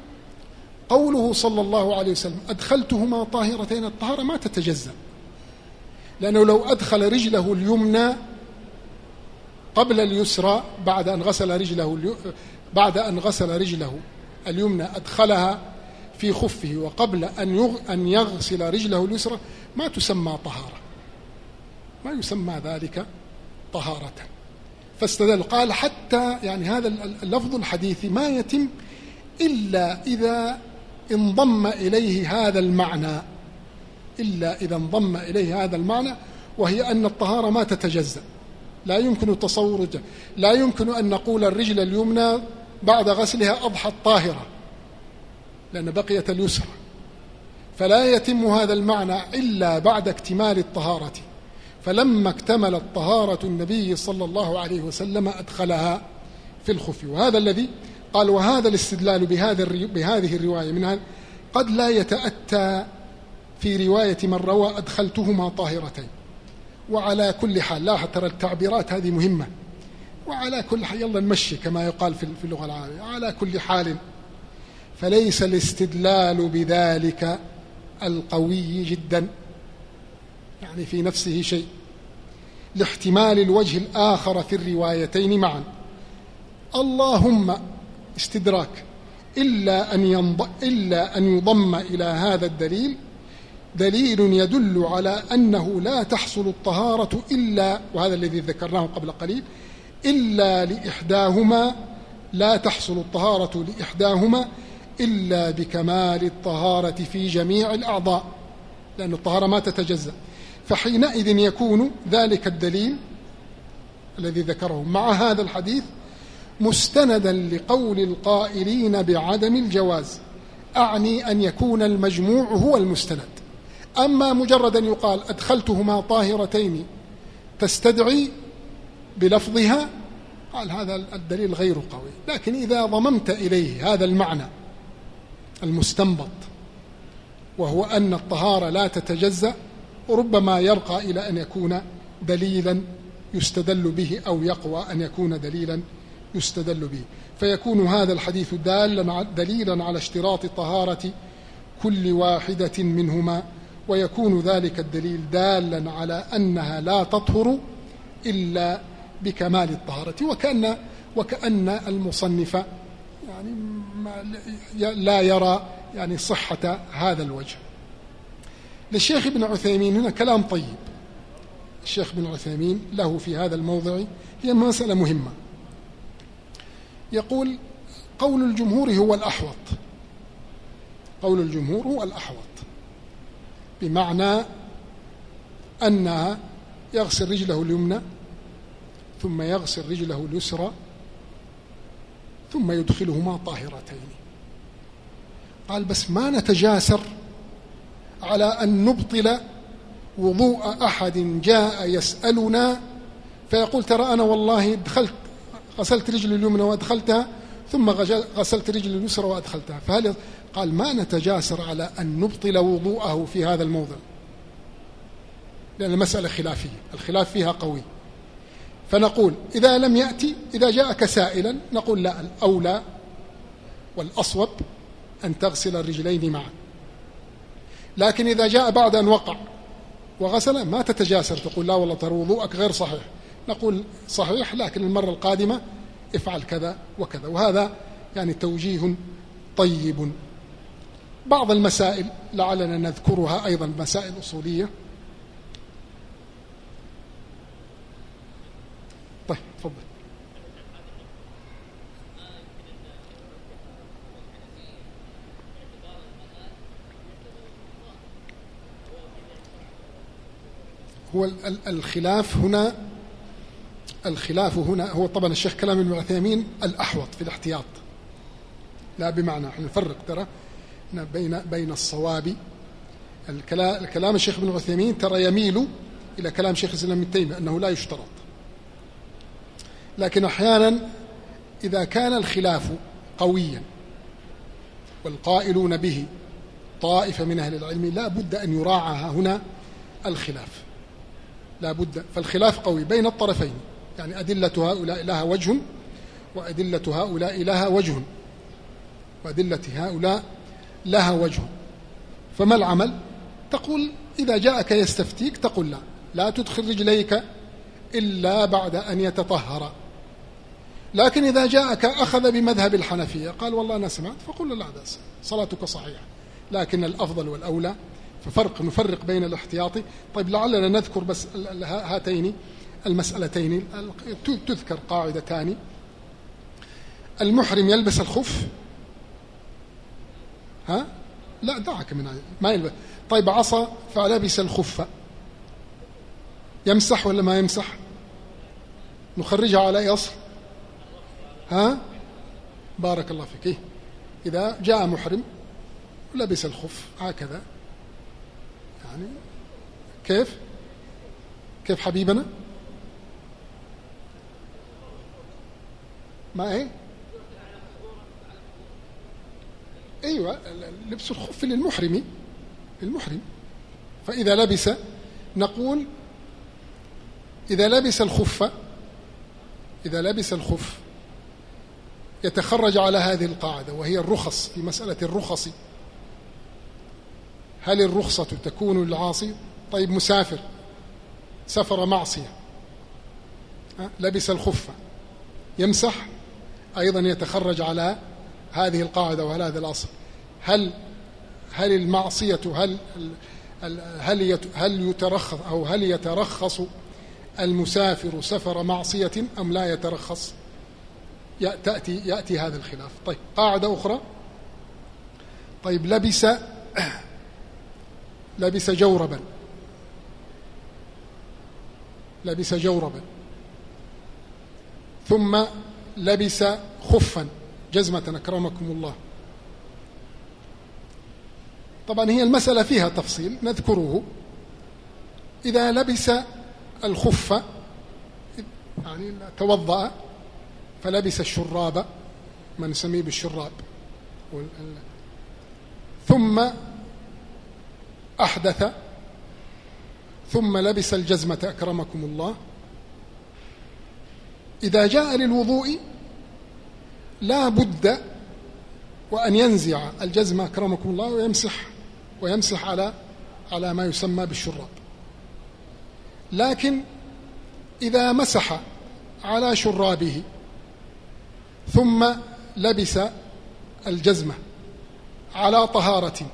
قوله صلى الله عليه وسلم أدخلتهما طاهرتين، الطهارة ما تتجزأ، لأنه لو أدخل رجله اليمنى قبل اليسرى بعد أن غسل رجله بعد أن غسل رجله اليمنى أدخلها في خفه وقبل أن أن يغسل رجله اليسرى ما تسمى طهارة، ما يسمى ذلك طهارة. فاستدل قال حتى يعني هذا اللفظ الحديث ما يتم إلا إذا انضم إليه هذا المعنى، إلا إذا انضم إليه هذا المعنى، وهي أن الطهارة ما تتجزأ. لا يمكن تصور، لا يمكن أن نقول الرجل اليمنى بعد غسلها أضحت طاهرة لأن بقيت اليسرى، فلا يتم هذا المعنى إلا بعد اكتمال الطهارة. فلما اكتملت طهارة النبي صلى الله عليه وسلم أدخلها في الخف. وهذا الذي قال وهذا الاستدلال بهذه الرواية منها قد لا يتأتى في رواية من روى أدخلتهما طاهرتين. وعلى كل حال، لا ترى التعبيرات هذه مهمة، وعلى كل حال يلا نمشي كما يقال في اللغة العربية، على كل حال فليس الاستدلال بذلك القوي جدا، يعني في نفسه شيء، لاحتمال الوجه الآخر في الروايتين معا. اللهم استدراك إلا أن, ينض... إلا أن يضم إلى هذا الدليل دليل يدل على أنه لا تحصل الطهارة إلا، وهذا الذي ذكرناه قبل قليل، إلا لإحداهما، لا تحصل الطهارة لإحداهما إلا بكمال الطهارة في جميع الأعضاء، لأن الطهارة ما تتجزأ. فحينئذ يكون ذلك الدليل الذي ذكره مع هذا الحديث مستندا لقول القائلين بعدم الجواز، أعني أن يكون المجموع هو المستند. أما مجرد أن يقال أدخلتهما طاهرتين تستدعي بلفظها، قال هذا الدليل غير قوي. لكن إذا ضممت إليه هذا المعنى المستنبط وهو أن الطهارة لا تتجزأ، ربما يرقى إلى أن يكون دليلا يستدل به، أو يقوى أن يكون دليلا يستدل به، فيكون هذا الحديث دالا دليلا على اشتراط طهارة كل واحدة منهما، ويكون ذلك الدليل دالا على أنها لا تطهر إلا بكمال الطهارة. وكأن, وكأن المصنف يعني لا يرى يعني صحة هذا الوجه. للشيخ ابن عثيمين هنا كلام طيب. الشيخ ابن عثيمين له في هذا الموضع هي مسألة مهمة. يقول قول الجمهور هو الأحوط، قول الجمهور هو الأحوط، بمعنى أن يغسل رجله اليمنى ثم يغسل رجله اليسرى ثم يدخلهما طاهرتين. قال بس ما نتجاسر على أن نبطل وضوء أحد جاء يسألنا فيقول ترى أنا والله دخلت غسلت رجل اليمنى وأدخلتها ثم غسلت رجل اليسرى وأدخلتها، فهل قال ما نتجاسر على أن نبطل وضوءه في هذا الموضع، لأن المسألة خلافية، الخلاف فيها قوي. فنقول إذا لم يأتي، إذا جاءك سائلا نقول لا، الأولى والأصوب أن تغسل الرجلين معا. لكن إذا جاء بعد أن وقع وغسل ما تتجاسر تقول لا والله ترى وضوءك غير صحيح، نقول صحيح لكن المرة القادمة افعل كذا وكذا. وهذا يعني توجيه طيب. بعض المسائل لعلنا نذكرها أيضا، مسائل أصولية. طيب تفضل. هو الخلاف هنا الخلاف هنا هو طبعا الشيخ كلام ابن عثيمين الأحوط في الاحتياط، لا بمعنى احنا نفرق ترى بين بين الصواب. الكلام, الكلام الشيخ ابن عثيمين ترى يميل إلى كلام شيخ الإسلام ابن تيمية أنه لا يشترط، لكن أحيانا إذا كان الخلاف قويا والقائلون به طائفة من أهل العلم لا بد أن يراعى هنا الخلاف، لا بد. فالخلاف قوي بين الطرفين، يعني أدلة هؤلاء لها وجه وأدلة هؤلاء لها وجه وأدلة هؤلاء لها وجه. فما العمل؟ تقول إذا جاءك يستفتيك تقول لا لا تدخل رجليك إلا بعد أن يتطهر. لكن إذا جاءك أخذ بمذهب الحنفية قال والله أنا سمعت، فقل لا بأس صلاتك صحيحة، لكن الأفضل والأولى. ففرق نفرق بين الاحتياطي. طيب لعلنا نذكر بس هاتين المسألتين. تذكر قاعدتان: المحرم يلبس الخف، ها لا دعك من ما يلبس. طيب عصى فلبس الخف، يمسح ولا ما يمسح؟ نخرجها على أي أصل؟ ها بارك الله فيك. إيه؟ إذا جاء محرم ولبس الخف هكذا، يعني كيف كيف حبيبنا ما إيه أيوة لبس الخف للمحرم للمحرم. فإذا لبس نقول إذا لبس الخف إذا لبس الخف يتخرج على هذه القاعدة، وهي الرخص. في مسألة الرخص، هل الرخصة تكون للعاصي؟ طيب مسافر سفر معصية لبس الخف يمسح، أيضا يتخرج على هذه القاعدة وعلى هذا الأصل. هل هل المعصية هل هل هل يترخص أو هل يترخص المسافر سفر معصية أم لا يترخص؟ يأتي يأتي هذا الخلاف. طيب قاعدة أخرى. طيب لبس لبس جوربا لبس جوربا ثم لبس خفا جزمة أكرمكم الله. طبعا هي المسألة فيها تفصيل نذكره. إذا لبس الخف يعني توضأ فلبس الشراب، ما نسميه بالشراب، ثم أحدث ثم لبس الجزمة أكرمكم الله، إذا جاء للوضوء لا بد وأن ينزع الجزمة أكرمكم الله ويمسح ويمسح على على ما يسمى بالشراب. لكن إذا مسح على شرابه ثم لبس الجزمة على طهارة،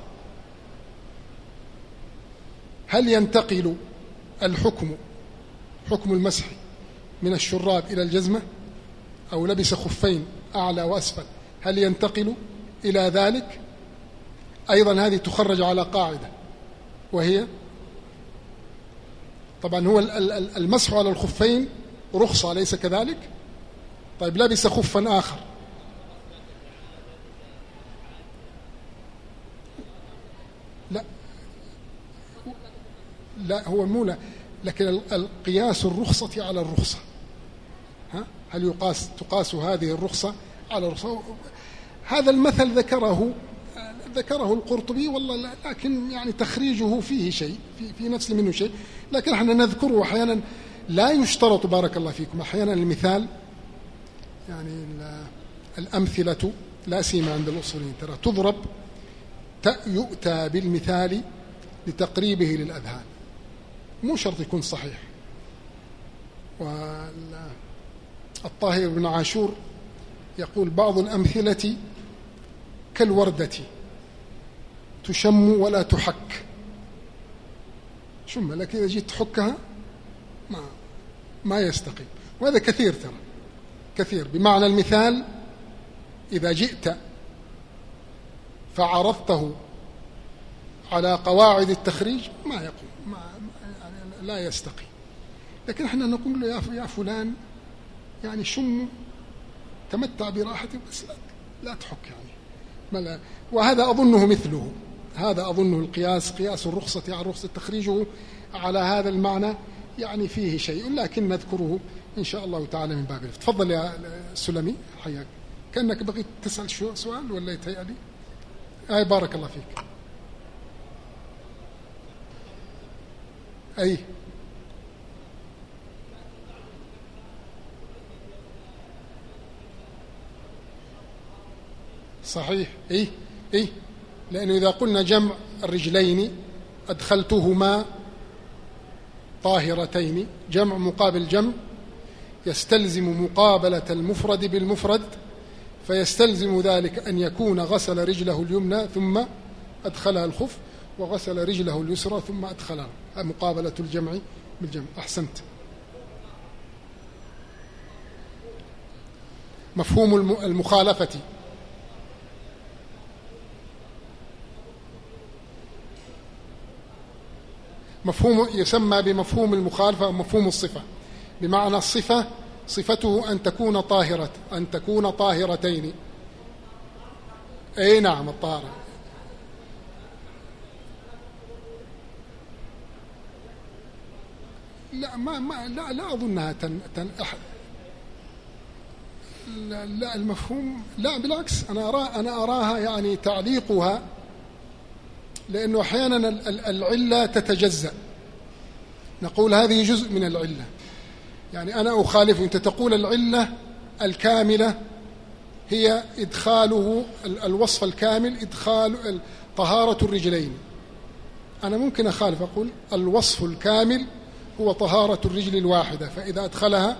هل ينتقل الحكم حكم المسح من الشراب إلى الجزمة؟ أو لبس خفين أعلى وأسفل، هل ينتقل إلى ذلك؟ أيضا هذه تخرج على قاعدة، وهي طبعا هو المسح على الخفين رخصة أليس كذلك؟ طيب لبس خفا آخر، لا لا هو مو، لكن القياس الرخصة على الرخصة. ها؟ هل يقاس تقاس هذه الرخصة على الرخصة؟ هذا المثل ذكره ذكره القرطبي والله، لكن يعني تخريجه فيه شيء، في, في نفس منه شيء، لكن احنا نذكره أحيانا. لا يشترط بارك الله فيكم أحيانا المثال، يعني الأمثلة لا سيما عند الأصوليين ترى تضرب، يؤتى بالمثال لتقريبه للأذهان. مو شرط يكون صحيح. والطاهر بن عاشور يقول بعض الأمثلة كالوردة تشم ولا تحك، شم لكن إذا جيت تحكها ما ما يستقيم. وهذا كثير، ترى كثير. بمعنى المثال إذا جئت فعرضته على قواعد التخريج ما يقوم، ما يعني لا يستقيم. لكن احنا نقول له يا فلان يعني شم تمتع براحته بس لا, لا تحك يعني لا. وهذا أظنه مثله، هذا أظنه القياس، قياس الرخصة على الرخصة، تخريجه على هذا المعنى يعني فيه شيء، لكن نذكره إن شاء الله تعالى من باب. تفضل يا سلمي، حياك. كأنك بغيت تسأل شو سؤال ولا يتهيأ لي؟ آه بارك الله فيك. أي صحيح. إيه إيه لأنه إذا قلنا جمع الرجلين أدخلتهما طاهرتين، جمع مقابل جمع يستلزم مقابلة المفرد بالمفرد، فيستلزم ذلك أن يكون غسل رجله اليمنى ثم أدخلها الخف، وغسل رجله اليسرى ثم أدخلها، مقابلة الجمع بالجمع. أحسنت. مفهوم المخالفة، مفهوم يسمى بمفهوم المخالفة أو مفهوم الصفة، بمعنى الصفة صفته أن تكون طاهرة، أن تكون طاهرتين. أي نعم الطهارة. لا ما ما لا لا أظنها تن تن أحد. لا, لا المفهوم لا بالعكس، أنا أرى أنا أراها يعني تعليقها، لأنه أحيانا العلة تتجزأ، نقول هذه جزء من العلة، يعني أنا أخالف. أنت تقول العلة الكاملة هي إدخاله الوصف الكامل، إدخال طهارة الرجلين. أنا ممكن أخالف، أقول الوصف الكامل هو طهارة الرجل الواحدة، فإذا أدخلها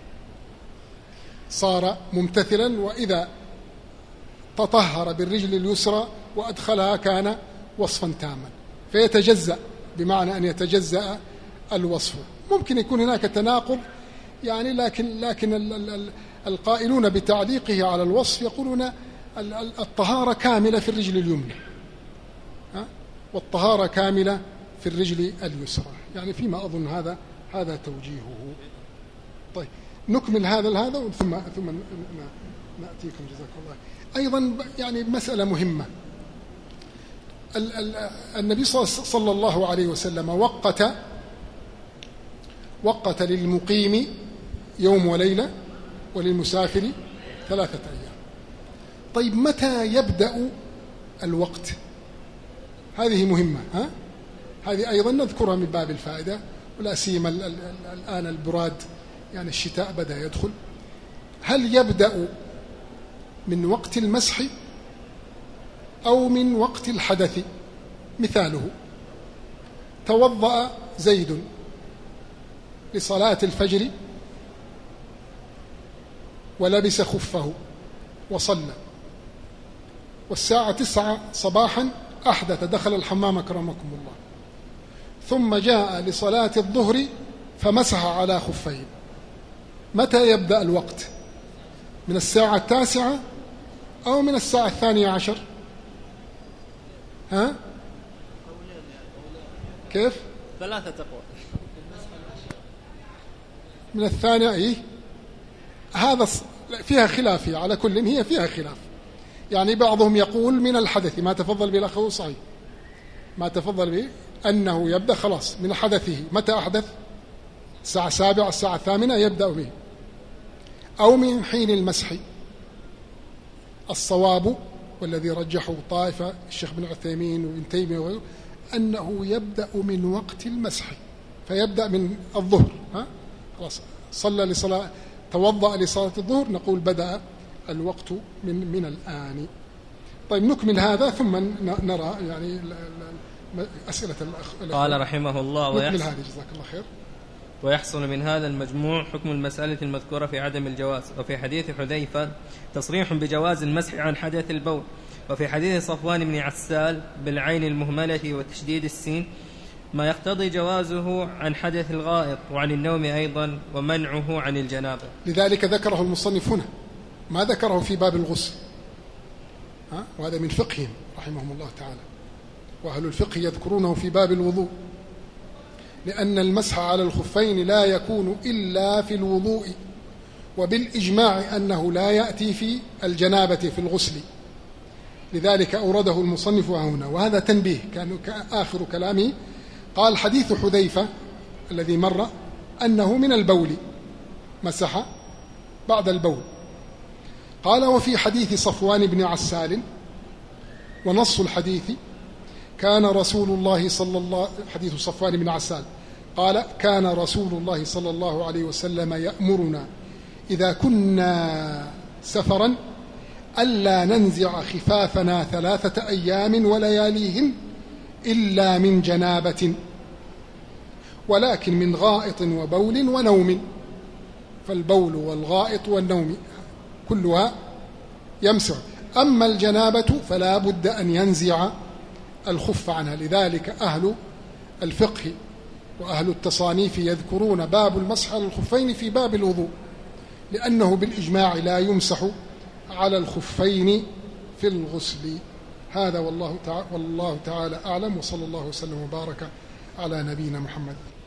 صار ممتثلا، وإذا تطهر بالرجل اليسرى وأدخلها كان وصفا تاما، فيتجزأ، بمعنى أن يتجزأ الوصف. ممكن يكون هناك تناقض يعني، لكن لكن القائلون بتعليقه على الوصف يقولون الطهارة كاملة في الرجل اليمنى والطهارة كاملة في الرجل اليسرى، يعني فيما أظن هذا هذا توجيهه. طيب نكمل هذا هذا ثم ثم نأتيكم. جزاك الله. أيضا يعني مسألة مهمة، النبي صلى الله عليه وسلم وقت وقت للمقيم يوم وليلة وللمسافر ثلاثة أيام. طيب متى يبدأ الوقت؟ هذه مهمة، ها؟ هذه أيضا نذكرها من باب الفائدة، ولا سيما الآن البراد يعني الشتاء بدأ يدخل. هل يبدأ من وقت المسح أو من وقت الحدث؟ مثاله توضأ زيد لصلاة الفجر ولبس خفه وصلى، والساعة تسعة صباحا أحدث، دخل الحمام أكرمكم الله، ثم جاء لصلاة الظهر فمسح على خفيه. متى يبدأ الوقت؟ من الساعة التاسعة أو من الساعة الثانية عشر؟ ها؟ كيف؟ ثلاثة أقوال. من الثانية. إيه هذا فيها خلاف، على كل هي فيها خلاف. يعني بعضهم يقول من الحدث، ما تفضل به الأخ صحيح، ما تفضل به أنه يبدأ خلاص من حدثه. متى أحدث؟ الساعة السابعة الساعة الثامنة يبدأ به، أو من حين المسح. الصواب والذي رجحه طائفة الشيخ بن عثيمين وابن تيمية وغيره أنه يبدأ من وقت المسح، فيبدأ من الظهر. ها خلاص صلى لصلاة توضأ لصلاة الظهر، نقول بدأ الوقت من من الآن. طيب نكمل هذا ثم نرى يعني أسئلة الأخ. قال رحمه الله ويحصل هذه جزاك الله خير. ويحصل من هذا المجموع حكم المسألة المذكورة في عدم الجواز. وفي حديث حذيفة تصريح بجواز المسح عن حدث البول. وفي حديث صفوان بن عسال بالعين المهملة وتشديد السين ما يقتضي جوازه عن حدث الغائط وعن النوم أيضا ومنعه عن الجنابة. لذلك ذكره المصنف هنا، ما ذكره في باب الغسل، ها؟ وهذا من فقههم رحمهم الله تعالى، وأهل الفقه يذكرونه في باب الوضوء، لأن المسح على الخفين لا يكون إلا في الوضوء، وبالإجماع أنه لا يأتي في الجنابة في الغسل، لذلك أورده المصنف هنا. وهذا تنبيه كان آخر كلامه، قال حديث حذيفة الذي مر أنه من البول، مسح بعد البول. قال وفي حديث صفوان بن عسال، ونص الحديث كان رسول الله صلى الله حديث صفوان بن عسال قال كان رسول الله صلى الله عليه وسلم يأمرنا إذا كنا سفرا ألا ننزع خفافنا ثلاثة أيام ولياليهن إلا من جنابة، ولكن من غائط وبول ونوم، فالبول والغائط والنوم كلها يمسح، أما الجنابة فلا بد أن ينزع الخف عنها. لذلك أهل الفقه وأهل التصانيف يذكرون باب المسح على الخفين في باب الوضوء، لأنه بالإجماع لا يمسح على الخفين في الغسل. هذا والله تعالى, والله تعالى أعلم، وصلى الله وسلم وبارك على نبينا محمد.